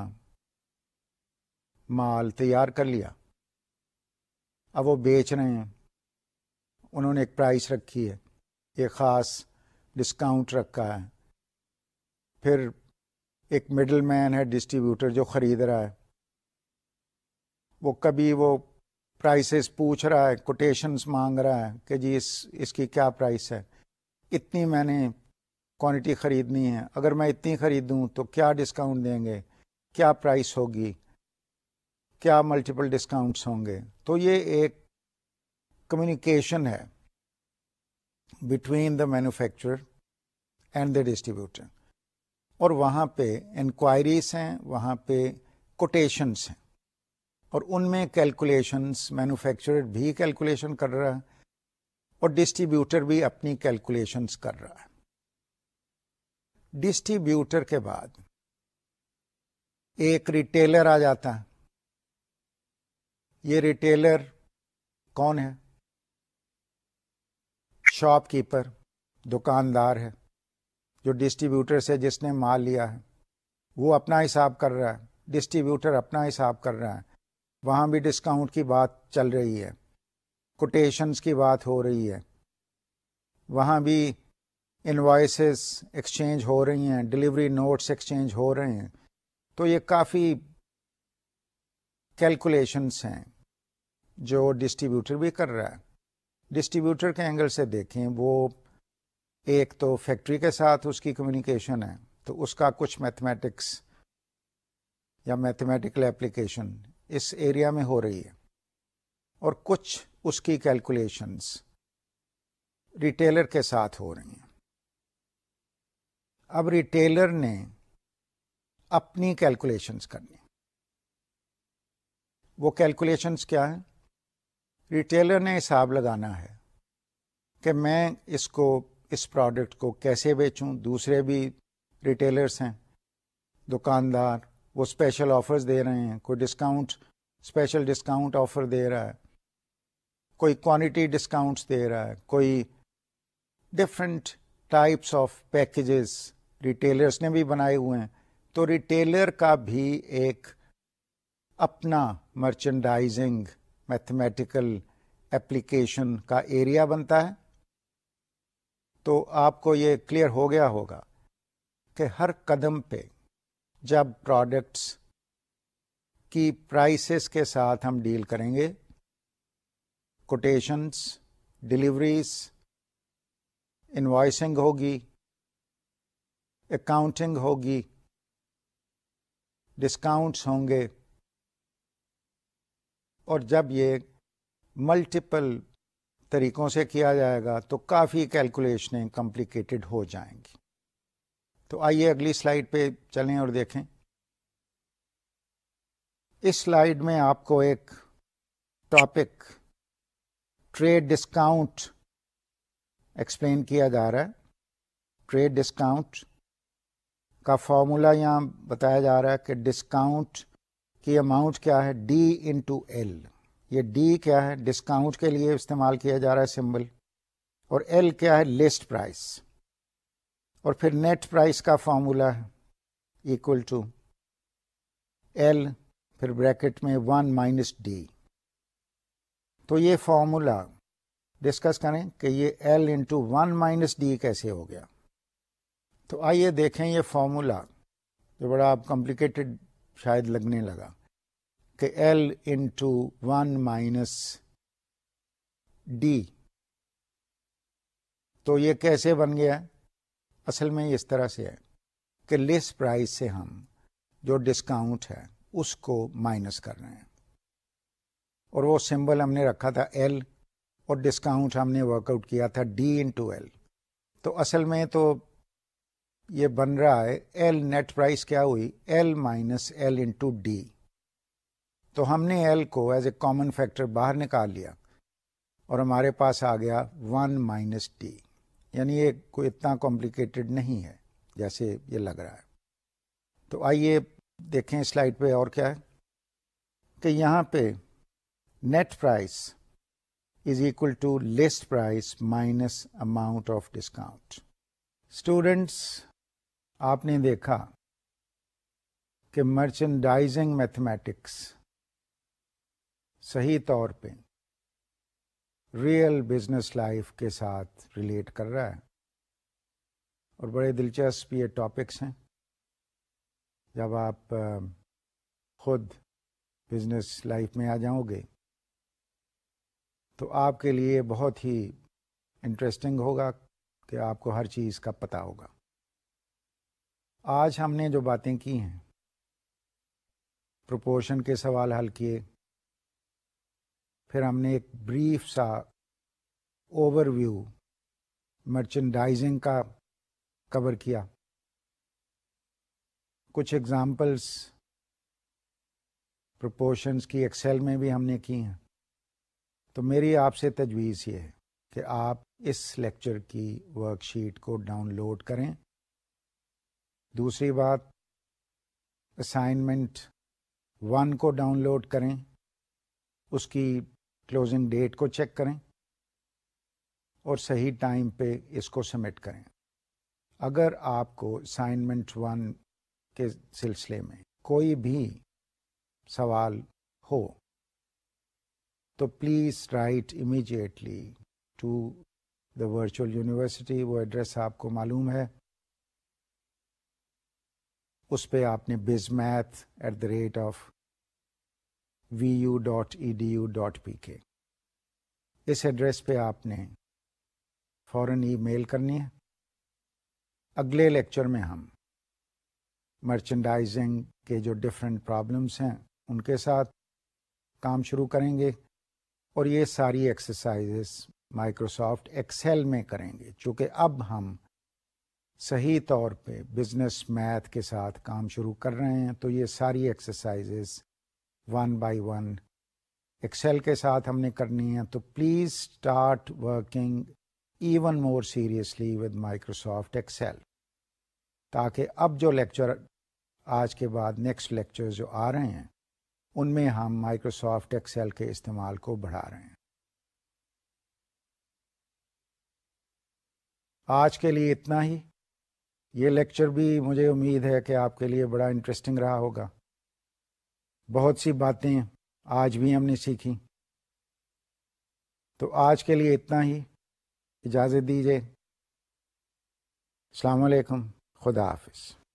مال تیار کر لیا، اب وہ بیچ رہے ہیں، انہوں نے ایک پرائس رکھی ہے، ایک خاص ڈسکاؤنٹ رکھا ہے، پھر ایک مڈل مین ہے ڈسٹریبیوٹر جو خرید رہا ہے، وہ کبھی وہ پرائسز پوچھ رہا ہے، کوٹیشنز مانگ رہا ہے کہ جی اس کی کیا پرائس ہے، اتنی میں نے کوانٹٹی خریدنی ہے، اگر میں اتنی خریدوں تو کیا ڈسکاؤنٹ دیں گے، کیا پرائس ہوگی، کیا ملٹیپل ڈسکاؤنٹس ہوں گے. تو یہ ایک کمیونیکیشن ہے between the manufacturer and the distributor, اور وہاں پہ انکوائریز ہیں، وہاں پہ کوٹیشنس ہیں، اور ان میں کیلکولیشنس مینوفیکچرر بھی کیلکولیشن کر رہا ہے اور ڈسٹریبیوٹر بھی اپنی کیلکولیشنس کر رہا ہے. ڈسٹریبیوٹر کے بعد ایک ریٹیلر آ جاتا ہے. یہ ریٹیلر کون ہے؟ شاپ کیپر، دکاندار ہے، جو ڈسٹریبیوٹر سے جس نے مال لیا ہے وہ اپنا حساب کر رہا ہے، ڈسٹریبیوٹر اپنا حساب کر رہا ہے، وہاں بھی ڈسکاؤنٹ کی بات چل رہی ہے، کوٹیشنز کی بات ہو رہی ہے، وہاں بھی انوائسز ایکسچینج ہو رہی ہیں، ڈلیوری نوٹس ایکسچینج ہو رہے ہیں. تو یہ کافی کیلکولیشنس ہیں جو ڈسٹریبیوٹر بھی کر رہا ہے. ڈسٹریبیوٹر کے اینگل سے دیکھیں، وہ ایک تو فیکٹری کے ساتھ اس کی کمیونیکیشن ہے، تو اس کا کچھ میتھمیٹکس یا میتھمیٹیکل اپلیکیشن اس ایریا میں ہو رہی ہے، اور کچھ اس کی کیلکولیشنز ریٹیلر کے ساتھ ہو رہی ہیں. اب ریٹیلر نے اپنی کیلکولیشنز کرنی. وہ کیلکولیشنز کیا ہیں؟ ریٹیلر نے حساب لگانا ہے کہ میں اس پروڈکٹ کو کیسے بیچوں. دوسرے بھی ریٹیلرز ہیں، دکاندار، وہ اسپیشل آفرز دے رہے ہیں، کوئی ڈسکاؤنٹ، اسپیشل ڈسکاؤنٹ آفر دے رہا ہے، کوئی کوانٹٹی ڈسکاؤنٹس دے رہا ہے، کوئی different types of packages retailers نے بھی بنائے ہوئے ہیں. تو ریٹیلر کا بھی ایک اپنا مرچنڈائزنگ میتھمیٹیکل ایپلیکیشن کا ایریا بنتا ہے. تو آپ کو یہ کلیئر ہو گیا ہوگا کہ ہر قدم پہ جب پروڈکٹس کی پرائسز کے ساتھ ہم ڈیل کریں گے، کوٹیشنز، ڈلیوریز، انوائسنگ ہوگی، اکاؤنٹنگ ہوگی، ڈسکاؤنٹس ہوں گے، اور جب یہ ملٹیپل طریقوں سے کیا جائے گا تو کافی کیلکولیشنیں کمپلیکیٹڈ ہو جائیں گی. تو آئیے اگلی سلائیڈ پہ چلیں اور دیکھیں. اس سلائیڈ میں آپ کو ایک ٹاپک ٹریڈ ڈسکاؤنٹ ایکسپلین کیا جا رہا ہے. ٹریڈ ڈسکاؤنٹ کا فارمولا یہاں بتایا جا رہا ہے کہ ڈسکاؤنٹ کی اماؤنٹ کیا ہے، ڈی انٹو ایل. یہ ڈی کیا ہے؟ ڈسکاؤنٹ کے لیے استعمال کیا جا رہا ہے سمبل، اور ایل کیا ہے؟ List price. اور پھر نیٹ پرائس کا فارمولا ہے اکول ٹو ایل، پھر بریکٹ میں 1 مائنس ڈی. تو یہ فارمولا ڈسکس کریں کہ یہ ایل انٹو 1 مائنس ڈی کیسے ہو گیا. تو آئیے دیکھیں یہ فارمولا جو بڑا اب کمپلیکیٹڈ شاید لگنے لگا کہ ایل انٹو 1 مائنس ڈی، تو یہ کیسے بن گیا؟ اصل میں اس طرح سے ہے کہ لسٹ پرائس سے ہم جو ڈسکاؤنٹ ہے اس کو مائنس کر رہے ہیں، اور وہ سمبل ہم نے رکھا تھا ایل، اور ڈسکاؤنٹ ہم نے ورک آؤٹ کیا تھا ڈی انٹو ایل. تو اصل میں تو یہ بن رہا ہے ایل نیٹ پرائس کیا ہوئی؟ L minus L into D. تو ہم نے ایل کو ایز اے کامن فیکٹر باہر نکال لیا اور ہمارے پاس آ گیا 1 مائنس ڈی. یعنی یہ کوئی اتنا کمپلیکیٹڈ نہیں ہے جیسے یہ لگ رہا ہے. تو آئیے دیکھیں سلائیڈ پہ اور کیا ہے کہ یہاں پہ net price is equal to list price minus amount of discount. Students, آپ نے دیکھا کہ مرچنڈائزنگ میتھمیٹکس صحیح طور پہ ریئل بزنس لائف کے ساتھ ریلیٹ کر رہا ہے، اور بڑے دلچسپ یہ ٹاپکس ہیں۔ جب آپ خود بزنس لائف میں آ جاؤ گے تو آپ کے لیے بہت ہی انٹرسٹنگ ہوگا کہ آپ کو ہر چیز کا پتہ ہوگا۔ آج ہم نے جو باتیں کی ہیں، پروپورشن کے سوال حل کیے، پھر ہم نے ایک بریف سا اوور ویو مرچنڈائزنگ کا کور کیا، کچھ ایگزامپلس پروپورشنز کی ایکسل میں بھی ہم نے کی ہیں۔ تو میری آپ سے تجویز یہ ہے کہ آپ اس لیکچر کی ورک شیٹ کو ڈاؤن لوڈ کریں۔ دوسری بات، اسائنمنٹ 1 کو ڈاؤن لوڈ کریں، اس کی کلوزنگ ڈیٹ کو چیک کریں اور صحیح ٹائم پہ اس کو سبمٹ کریں۔ اگر آپ کو اسائنمنٹ 1 کے سلسلے میں کوئی بھی سوال ہو تو please write immediately to the virtual university. وہ ایڈریس آپ کو معلوم ہے، اس پہ آپ نے bizmath@vu.edu.pk اس ایڈریس پہ آپ نے فوراً ای میل کرنی ہے۔ اگلے لیکچر میں ہم مرچنڈائزنگ کے جو ڈفرینٹ پرابلمس ہیں ان کے ساتھ کام شروع کریں گے، اور یہ ساری ایکسرسائزز مائکروسافٹ ایکسل میں کریں گے۔ چونکہ اب ہم صحیح طور پہ بزنس میتھ کے ساتھ کام شروع کر رہے ہیں، تو یہ ساری ایکسرسائزز 1 بائی 1 ایکسل کے ساتھ ہم نے کرنی ہے۔ تو please start working even more seriously with Microsoft Excel, تاکہ اب جو لیکچر آج کے بعد نیکسٹ لیکچر جو آ رہے ہیں ان میں ہم مائکروسافٹ ایکسل کے استعمال کو بڑھا رہے ہیں۔ آج کے لیے اتنا ہی۔ یہ لیکچر بھی مجھے امید ہے کہ آپ کے لیے بڑا انٹرسٹنگ رہا ہوگا۔ بہت سی باتیں آج بھی ہم نے سیکھی۔ تو آج کے لیے اتنا ہی، اجازت دیجیے۔ السلام علیکم، خدا حافظ۔